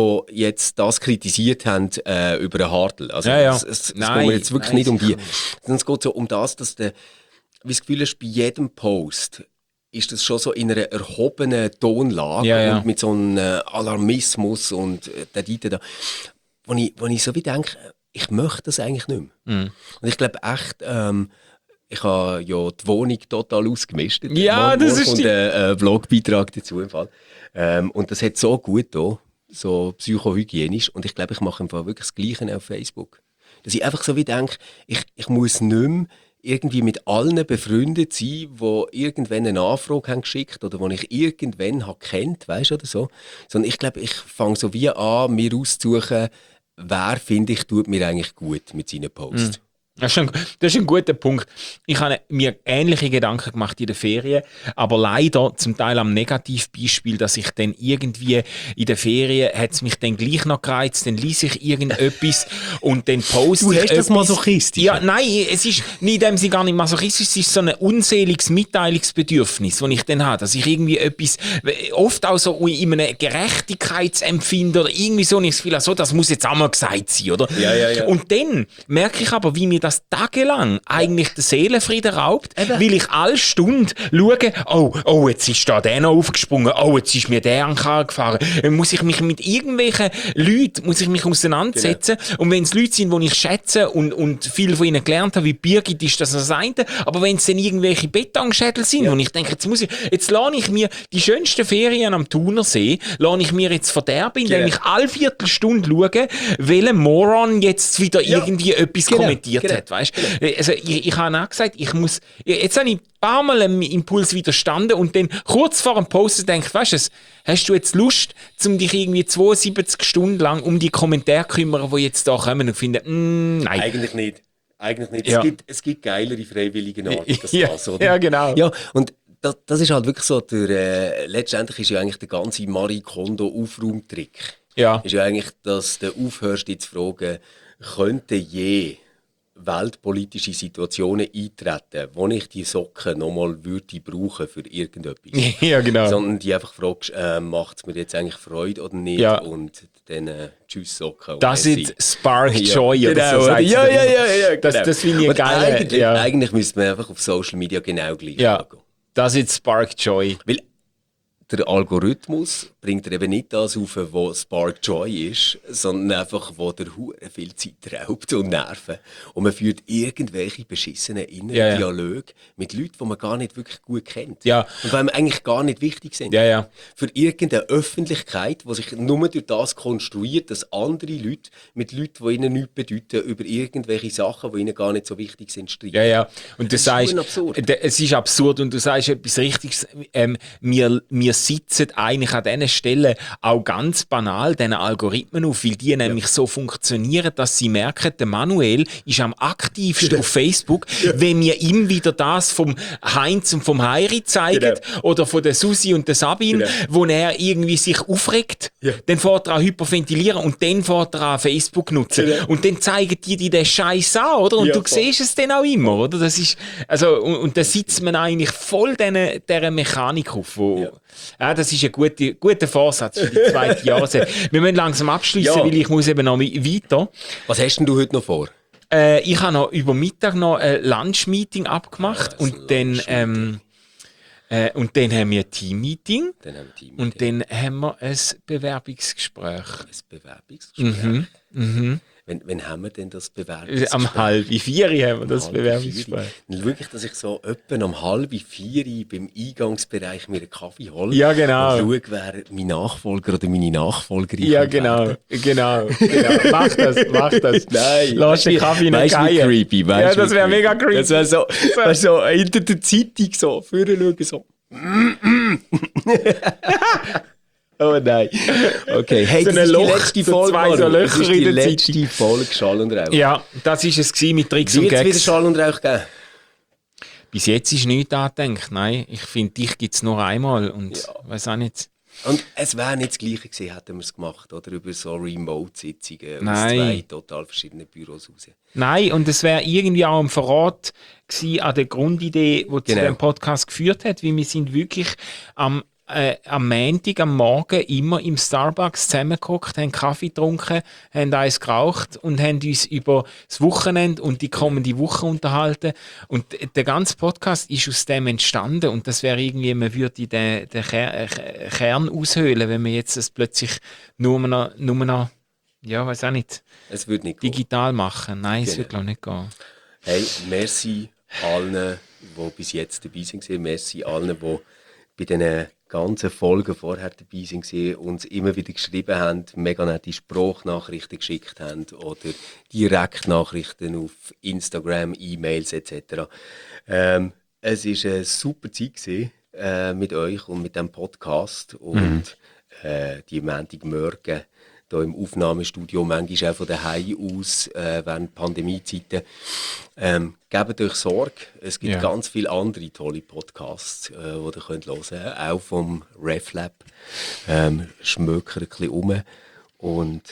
jetzt das kritisiert haben über einen Hartl. Also es geht mir jetzt wirklich nicht um die. Sondern es geht so um das, dass wie das Gefühl hast, bei jedem Post ist das schon so in einer erhobenen Tonlage und mit so einem Alarmismus und da. Wo ich so wie denke, ich möchte das eigentlich nicht mehr. Und ich glaube echt, ich habe ja die Wohnung total ausgemistet. Ja, das ist und einen Vlogbeitrag dazu im Fall. Und das hat so gut da, so psychohygienisch. Und ich glaube, ich mache im Fall wirklich das Gleiche auf Facebook. Dass ich einfach so wie denke, ich muss nicht mehr irgendwie mit allen befreundet sein, die irgendwann eine Anfrage haben geschickt oder die ich irgendwann habe kennt, weißt du, oder so. Sondern ich glaube, ich fange so wie an, mir auszusuchen, wer, finde ich, tut mir eigentlich gut mit seinen Posts. Das ist ein guter Punkt. Ich habe mir ähnliche Gedanken gemacht in den Ferien, aber leider zum Teil am Negativbeispiel, dass ich dann irgendwie in den Ferien hat es mich dann gleich noch gereizt, dann liess ich irgendetwas und dann poste ich etwas. Du hast das masochistisch? Ja, nein, es ist nicht in dem Sinne gar nicht masochistisch, es ist so ein unseliges Mitteilungsbedürfnis, das ich dann habe, dass ich irgendwie etwas, oft auch so in einem Gerechtigkeitsempfinden oder irgendwie so, und ich das Gefühl habe, so, das muss jetzt einmal gesagt sein, oder? Ja. Und dann merke ich aber, wie mir das tagelang eigentlich den Seelenfrieden raubt, weil ich alle Stunde schaue, oh, jetzt ist da der noch aufgesprungen, oh, jetzt ist mir der an den Karren gefahren. Dann muss ich mich mit irgendwelchen Leuten auseinandersetzen. Genau. Und wenn es Leute sind, die ich schätze und viel von ihnen gelernt habe, wie Birgit, ist das eine. Aber wenn es dann irgendwelche Betonschädel sind, wo ich denke, jetzt lasse ich mir die schönsten Ferien am Thunersee, lasse ich mir jetzt verderben, indem ich alle Viertelstunde schaue, welcher Moron jetzt wieder irgendwie etwas kommentiert hat. Weißt? Also ich habe auch gesagt, jetzt habe ich ein paar Mal einem Impuls widerstanden und dann kurz vor dem Posten denke, weißt du, hast du jetzt Lust, um dich irgendwie 72 Stunden lang um die Kommentare zu kümmern, die jetzt da kommen und finden, nein. Eigentlich nicht. Ja. Es gibt geilere freiwillige Arbeit als das, oder? Ja, genau. Ja, und das ist halt wirklich so, letztendlich ist ja eigentlich der ganze Marie Kondo-Aufraumtrick. Ja. Ist ja eigentlich, dass du aufhörst, dich zu fragen, könnte je weltpolitische Situationen eintreten, wo ich die Socken nochmal würde brauchen für irgendetwas. Ja, genau. Sondern die einfach fragst, macht es mir jetzt eigentlich Freude oder nicht? Ja. Und dann tschüss Socken. Das ist Spark Joy. Ja, oder genau. so sagt sie Ja, dann. genau. Das finde ich Und geil. eigentlich müsste man einfach auf Social Media genau gleich schauen. Das ist Spark Joy. Weil der Algorithmus bringt dir eben nicht das auf, was Spark Joy ist, sondern einfach, wo der Hure viel Zeit raubt und Nerven. Und man führt irgendwelche beschissenen inneren Dialoge mit Leuten, die man gar nicht wirklich gut kennt. Ja. Und die einem eigentlich gar nicht wichtig sind. Ja. Für irgendeine Öffentlichkeit, die sich nur durch das konstruiert, dass andere Leute mit Leuten, die ihnen nichts bedeuten, über irgendwelche Sachen, die ihnen gar nicht so wichtig sind, streiten. Ja. Und du sagst, absurd. Es ist absurd und du sagst etwas Richtiges. Wir sitzen eigentlich an diesen Stellen auch ganz banal diesen Algorithmen auf, weil die nämlich so funktionieren, dass sie merken, der Manuel ist am aktivsten auf Facebook, wenn wir ihm wieder das vom Heinz und vom Heiri zeigen oder von der Susi und der Sabine, wo er irgendwie sich aufregt, dann fährt er an hyperventilieren und dann fährt er an Facebook nutzen. Und dann zeigen die den Scheiß an, oder? Und du siehst es dann auch immer, oder? Das ist, also, und da sitzt man eigentlich voll dieser Mechanik auf, wo... Ja, das ist ein guter Vorsatz für die zweite Jahreszeit. Wir müssen langsam abschließen, weil ich muss eben noch weiter. Was hast denn du heute noch vor? Ich habe noch über Mittag noch ein Lunch-Meeting abgemacht und dann haben wir ein Team-Meeting und dann haben wir ein Bewerbungsgespräch. Ein Bewerbungsgespräch? Wann haben wir denn das Bewerbungsgespräch? Am 3:30 haben wir das Bewerbungsgespräch. Dann schaue ich, dass ich so etwa um 3:30 beim Eingangsbereich mir einen Kaffee hole. Ja, genau. Und schaue, wer mein Nachfolger oder meine Nachfolgerin Ja, genau. Mach das. Nein. Lass den Kaffee nicht geilen. Creepy. Ja, das wäre mega creepy. Das wäre so hinter der Zeitung so, vorne schauen so. Oh nein. Okay, hey, so das ist Loch, die letzte so Folge. Zwei so Löcher das ist die in der letzte Folge Schall und Rauch. Ja, das war es mit Tricks und Wird es wieder Gags. Schall und Rauch geben? Bis jetzt ist nichts angedenkt. Nein, ich finde, dich gibt es nur einmal und weiß auch nicht. Und es wäre nicht das Gleiche gewesen, hätten wir es gemacht, oder? Über so Remote-Sitzungen aus Nein. 2 total verschiedenen Büros raus. Nein, und es wäre irgendwie auch ein Verrat gewesen an der Grundidee, die zu dem Podcast geführt hat, weil wir sind wirklich am Montag, am Morgen immer im Starbucks zusammengeguckt, haben Kaffee getrunken, haben eins geraucht und haben uns über das Wochenende und die kommende Woche unterhalten. Und der ganze Podcast ist aus dem entstanden und das wäre irgendwie, man würde den Kern aushöhlen, wenn man jetzt das plötzlich nur noch ja, weiß auch nicht, Es würde nicht digital machen. Nein, es wird glaube ich nicht gehen. Hey, merci allen, die bis jetzt dabei sind. Merci allen, die bei diesen ganzen Folgen vorher dabei waren, uns immer wieder geschrieben haben, mega nette Sprachnachrichten geschickt haben oder Direktnachrichten auf Instagram, E-Mails etc. Es war eine super Zeit gewesen, mit euch und mit dem Podcast und die Montagmorgen hier im Aufnahmestudio, manchmal auch von daheim aus während Pandemiezeiten. Gebt euch Sorge, es gibt ganz viele andere tolle Podcasts, die ihr könnt hören könnt, auch vom RefLab. Schmökert ein bisschen rum und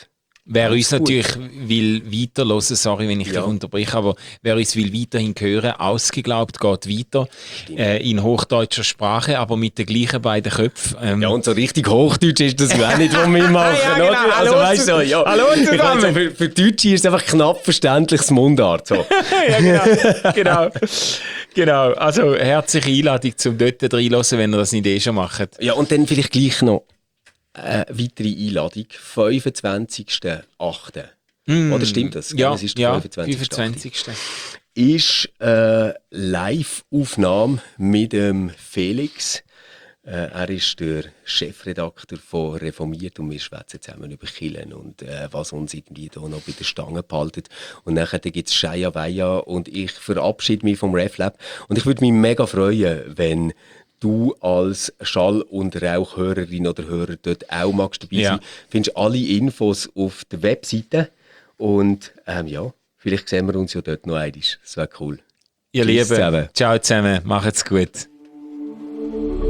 Wer uns gut. natürlich will weiterhören, sorry, wenn ich dich unterbreche, aber wer uns will weiterhin hören, ausgeglaubt geht weiter in hochdeutscher Sprache, aber mit den gleichen beiden Köpfen. Ja, und so richtig Hochdeutsch ist das auch nicht, was wir machen. Ja, genau. Oder? Also, Hallo weißt du, ja. Hallo zusammen. Ich meine, so, für Deutsche ist es einfach knapp verständliches Mundart. So. Ja, genau. Also herzliche Einladung zum dort reinhören, wenn ihr das nicht schon macht. Ja, und dann vielleicht gleich noch eine weitere Einladung. 25.08. Oder stimmt das? Ja, es ist der 25. Ist eine Live-Aufnahme mit dem Felix. Er ist der Chefredakteur von Reformiert und wir schwätzen zusammen über Kirchen und was uns irgendwie da noch bei der Stange behalten. Und nachher gibt es Shaya Weya und ich verabschiede mich vom RefLab. Und ich würde mich mega freuen, wenn du als Schall- und Rauchhörerin oder Hörer dort auch magst dabei sein. Findest alle Infos auf der Webseite und vielleicht sehen wir uns ja dort noch einmal. Das wäre cool. Ihr Tschüss Lieben, zusammen. ciao zusammen, macht's gut.